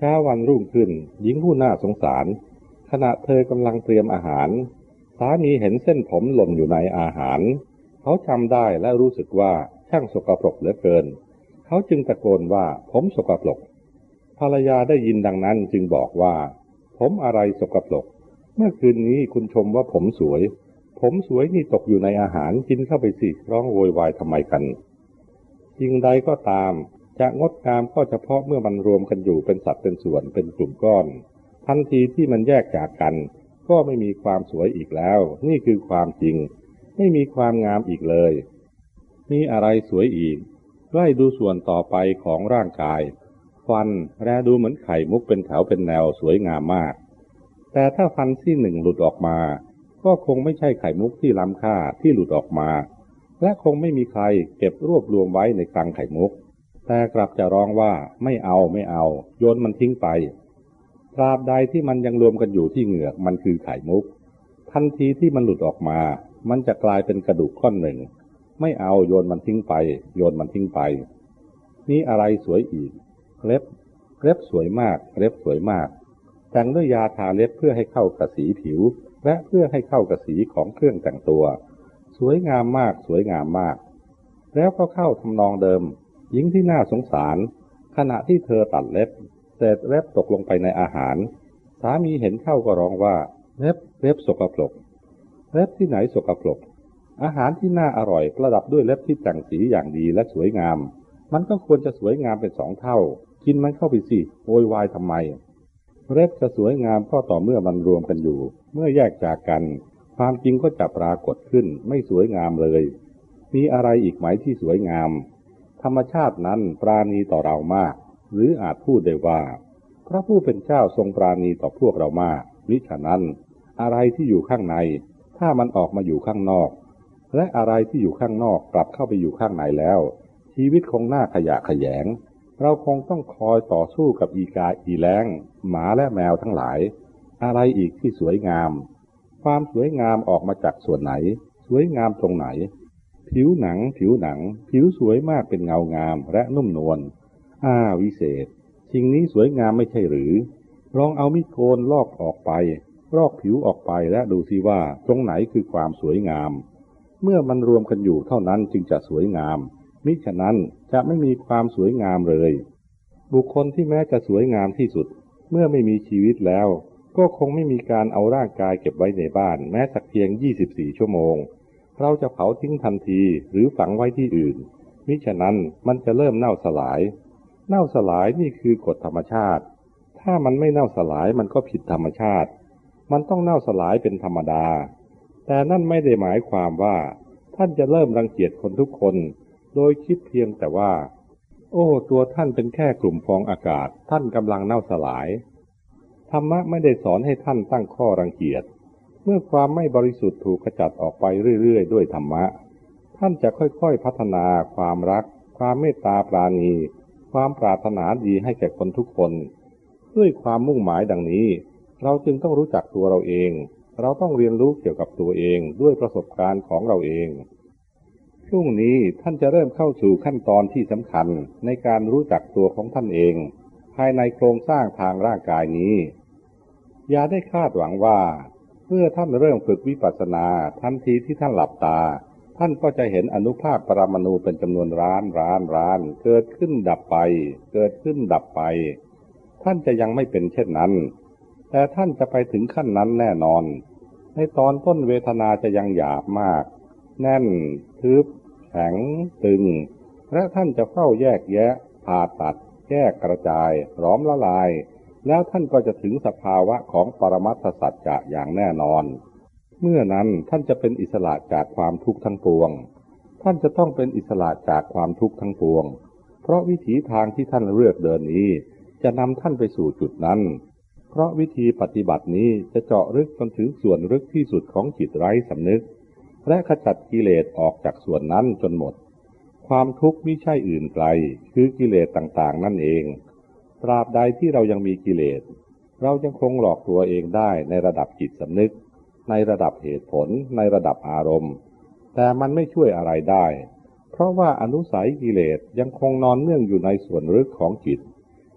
ช้าวันรุ่งขึ้นหญิงผู้น่าสงสารขณะเธอกำลังเตรียมอาหารสามีเห็นเส้นผมหล่นอยู่ในอาหารเขาจำได้และรู้สึกว่าช่างสกปรกเหลือเกินเขาจึงตะโกนว่าผมสกปรกภรรยาได้ยินดังนั้นจึงบอกว่าผมอะไรสกปรกเมื่อคืนนี้คุณชมว่าผมสวยผมสวยนี่ตกอยู่ในอาหารกินเข้าไปสิร้องโวยวายทำไมกันสิ่งใดก็ตามจะงดงามก็เฉพาะเมื่อมันรวมกันอยู่เป็นสัดเป็นส่วนเป็นกลุ่มก้อนทันทีที่มันแยกจากกันก็ไม่มีความสวยอีกแล้วนี่คือความจริงไม่มีความงามอีกเลยมีอะไรสวยอีกไล่ดูส่วนต่อไปของร่างกายฟันแลดูเหมือนไข่มุกเป็นแถวเป็นแนวสวยงามมากแต่ถ้าฟันที่หนึ่งหลุดออกมาก็คงไม่ใช่ไข่มุกที่ล้ำค่าที่หลุดออกมาและคงไม่มีใครเก็บรวบรวมไว้ในคลังไข่มุกแต่กลับจะร้องว่าไม่เอาไม่เอาโยนมันทิ้งไปตราบใดที่มันยังรวมกันอยู่ที่เหงือกมันคือไข่มุกทันทีที่มันหลุดออกมามันจะกลายเป็นกระดูกก้อนหนึ่งไม่เอาโยนมันทิ้งไปโยนมันทิ้งไปนี่อะไรสวยอีกเล็บเล็บสวยมากเล็บสวยมากแต่งด้วยยาทาเล็บเพื่อให้เข้ากับสีผิวและเพื่อให้เข้ากับสีของเครื่องแต่งตัวสวยงามมากสวยงามมากแล้วก็เข้าทำนองเดิมหญิงที่น่าสงสารขณะที่เธอตัดเล็บเศษเล็บตกลงไปในอาหารสามีเห็นเข้าก็ร้องว่าเล็บเล็บสกปรกเล็บที่ไหนสกปรกอาหารที่น่าอร่อยประดับด้วยเล็บที่แต่งสีอย่างดีและสวยงามมันก็ควรจะสวยงามเป็นสองเท่ากินมันเข้าไปสิโวยวายทำไมเล็บจะสวยงามก็ต่อเมื่อมันรวมกันอยู่เมื่อแยกจากกันความจริงก็จะปรากฏขึ้นไม่สวยงามเลยมีอะไรอีกไหมที่สวยงามธรรมชาตินั้นปราณีต่อเรามากหรืออาจพูดได้ว่าพระผู้เป็นเจ้าทรงปราณีต่อพวกเรามากมิฉะนั้นอะไรที่อยู่ข้างในถ้ามันออกมาอยู่ข้างนอกและอะไรที่อยู่ข้างนอกกลับเข้าไปอยู่ข้างในแล้วชีวิตคงน่าขยะแขยงเราคงต้องคอยต่อสู้กับอีกาอีแล้งหมาและแมวทั้งหลายอะไรอีกที่สวยงามความสวยงามออกมาจากส่วนไหนสวยงามตรงไหนผิวหนังผิวหนังผิวสวยมากเป็นเงางามและนุ่มนวลอ้าวิเศษสิ่งนี้สวยงามไม่ใช่หรือลองเอามีดโกนลอกออกไปลอกผิวออกไปและดูสิว่าตรงไหนคือความสวยงามเมื่อมันรวมกันอยู่เท่านั้นจึงจะสวยงามมิฉะนั้นจะไม่มีความสวยงามเลยบุคคลที่แม้จะสวยงามที่สุดเมื่อไม่มีชีวิตแล้วก็คงไม่มีการเอาร่างกายเก็บไว้ในบ้านแม้สักเพียงยี่สิบสี่ชั่วโมงเราจะเผาทิ้งทันทีหรือฝังไว้ที่อื่นมิฉะนั้นมันจะเริ่มเน่าสลายเน่าสลายนี่คือกฎธรรมชาติถ้ามันไม่เน่าสลายมันก็ผิดธรรมชาติมันต้องเน่าสลายเป็นธรรมดาแต่นั่นไม่ได้หมายความว่าท่านจะเริ่มรังเกียจคนทุกคนโดยคิดเพียงแต่ว่าโอ้ตัวท่านเป็นแค่กลุ่มฟองอากาศท่านกำลังเน่าสลายธรรมะไม่ได้สอนให้ท่านตั้งข้อรังเกียจเมื่อความไม่บริสุทธิ์ถูกขจัดออกไปเรื่อยๆด้วยธรรมะท่านจะค่อยๆพัฒนาความรักความเมตตาปราณีความปรารถนาดีให้แก่คนทุกคนด้วยความมุ่งหมายดังนี้เราจึงต้องรู้จักตัวเราเองเราต้องเรียนรู้เกี่ยวกับตัวเองด้วยประสบการณ์ของเราเองพรุ่งนี้ท่านจะเริ่มเข้าสู่ขั้นตอนที่สำคัญในการรู้จักตัวของท่านเองภายในโครงสร้างทางร่างกายนี้อย่าได้คาดหวังว่าเมื่อท่านเริ่มฝึกวิปัสสนาทันทีที่ท่านหลับตาท่านก็จะเห็นอนุภาคปรมาณูเป็นจำนวนล้านล้านล้านเกิดขึ้นดับไปเกิดขึ้นดับไปท่านจะยังไม่เป็นเช่นนั้นแต่ท่านจะไปถึงขั้นนั้นแน่นอนในตอนต้นเวทนาจะยังหยาบมากแน่นทึบแข็งตึงและท่านจะเฝ้าแยกแยะผ่าตัดแยกกระจายหลอมละลายแล้วท่านก็จะถึงสภาวะของปรมัตถสัจจะอย่างแน่นอนเมื่อนั้นท่านจะเป็นอิสระจากความทุกข์ทั้งปวงท่านจะต้องเป็นอิสระจากความทุกข์ทั้งปวงเพราะวิถีทางที่ท่านเลือกเดินนี้จะนำท่านไปสู่จุดนั้นเพราะวิธีปฏิบัตินี้จะเจาะลึกจนถึงส่วนลึกที่สุดของจิตไร้สำนึกและขจัดกิเลสออกจากส่วนนั้นจนหมดความทุกข์มิใช่อื่นไกลคือกิเลสต่างๆนั่นเองตราบใดที่เรายังมีกิเลสเรายังคงหลอกตัวเองได้ในระดับจิตสำนึกในระดับเหตุผลในระดับอารมณ์แต่มันไม่ช่วยอะไรได้เพราะว่าอนุสัยกิเลสยังคงนอนเนื่องอยู่ในส่วนลึกของจิต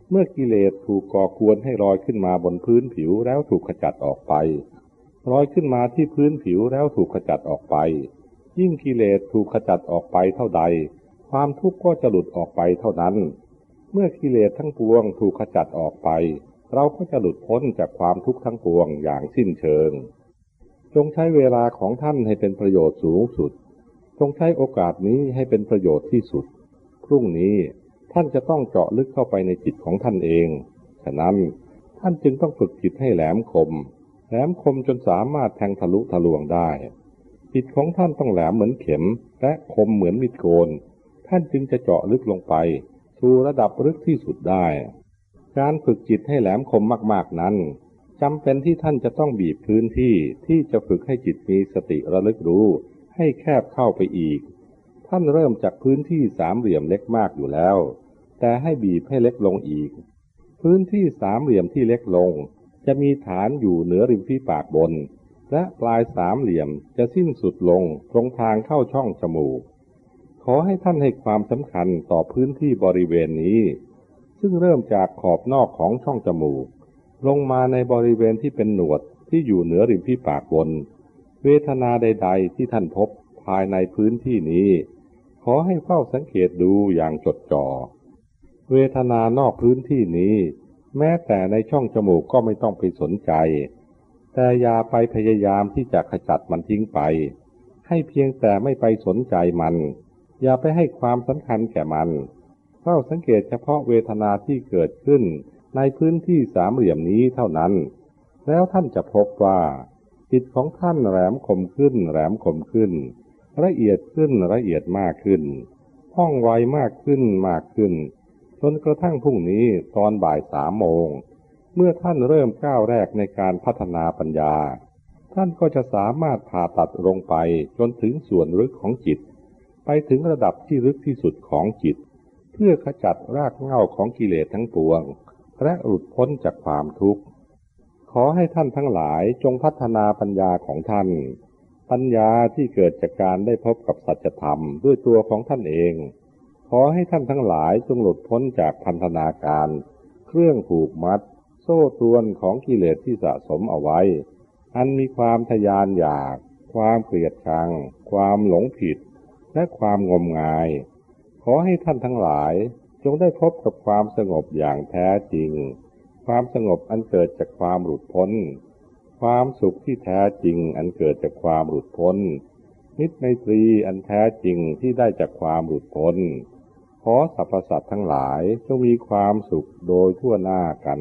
เมื่อกิเลสถูกก่อกวนให้ลอยขึ้นมาบนพื้นผิวแล้วถูกขจัดออกไปลอยขึ้นมาที่พื้นผิวแล้วถูกขจัดออกไปยิ่งกิเลสถูกขจัดออกไปเท่าใดความทุกข์ก็จะหลุดออกไปเท่านั้นเมื่อกิเลสทั้งปวงถูกขจัดออกไปเราก็จะหลุดพ้นจากความทุกข์ทั้งปวงอย่างสิ้นเชิงจงใช้เวลาของท่านให้เป็นประโยชน์สูงสุดจงใช้โอกาสนี้ให้เป็นประโยชน์ที่สุดพรุ่งนี้ท่านจะต้องเจาะลึกเข้าไปในจิตของท่านเองฉะนั้นท่านจึงต้องฝึกจิตให้แหลมคมแหลมคมจนสามารถแทงทะลุทะลวงได้จิตของท่านต้องแหลมเหมือนเข็มและคมเหมือนมีดโกนท่านจึงจะเจาะลึกลงไปสู่ระดับลึกที่สุดได้การฝึกจิตให้แหลมคมมากๆนั้นจำเป็นที่ท่านจะต้องบีบพื้นที่ที่จะฝึกให้จิตมีสติระลึกรู้ให้แคบเข้าไปอีกท่านเริ่มจากพื้นที่สามเหลี่ยมเล็กมากอยู่แล้วแต่ให้บีบให้เล็กลงอีกพื้นที่สามเหลี่ยมที่เล็กลงจะมีฐานอยู่เหนือริมฝีปากบนและปลายสามเหลี่ยมจะสิ้นสุดลงตรงทางเข้าช่องจมูกขอให้ท่านให้ความสำคัญต่อพื้นที่บริเวณนี้ซึ่งเริ่มจากขอบนอกของช่องจมูกลงมาในบริเวณที่เป็นหนวดที่อยู่เหนือริมฝีปากบนเวทนาใดๆที่ท่านพบภายในพื้นที่นี้ขอให้เฝ้าสังเกตดูอย่างจดจ่อเวทนานอกพื้นที่นี้แม้แต่ในช่องจมูกก็ไม่ต้องไปสนใจแต่อย่าไปพยายามที่จะขจัดมันทิ้งไปให้เพียงแต่ไม่ไปสนใจมันอย่าไปให้ความสำคัญแก่มันเฝ้าสังเกตเฉพาะเวทนาที่เกิดขึ้นในพื้นที่สามเหลี่ยมนี้เท่านั้นแล้วท่านจะพบว่าจิตของท่านแหลมคมขึ้นแหลมคมขึ้นละเอียดขึ้นละเอียดมากขึ้นว่องไวมากขึ้นมากขึ้นจนกระทั่งพรุ่งนี้ตอนบ่ายสามโมงเมื่อท่านเริ่มก้าวแรกในการพัฒนาปัญญาท่านก็จะสามารถผ่าตัดลงไปจนถึงส่วนลึกของจิตไปถึงระดับที่ลึกที่สุดของจิตเพื่อขจัดรากเหง้าของกิเลสทั้งปวงและหลุดพ้นจากความทุกข์ขอให้ท่านทั้งหลายจงพัฒนาปัญญาของท่านปัญญาที่เกิดจากการได้พบกับสัจธรรมด้วยตัวของท่านเองขอให้ท่านทั้งหลายจงหลุดพ้นจากพันธนาการเครื่องผูกมัดโซ่ตรวนของกิเลสที่สะสมเอาไว้อันมีความทยานอยากความเกลียดชังความหลงผิดและความงมงายขอให้ท่านทั้งหลายจงได้พบกับความสงบอย่างแท้จริงความสงบอันเกิดจากความหลุดพ้นความสุขที่แท้จริงอันเกิดจากความหลุดพ้นมิตรไมตรีอันแท้จริงที่ได้จากความหลุดพ้นขอสรรพสัตว์ทั้งหลายจงมีความสุขโดยทั่วหน้ากัน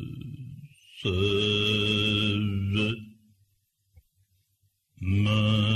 Sarva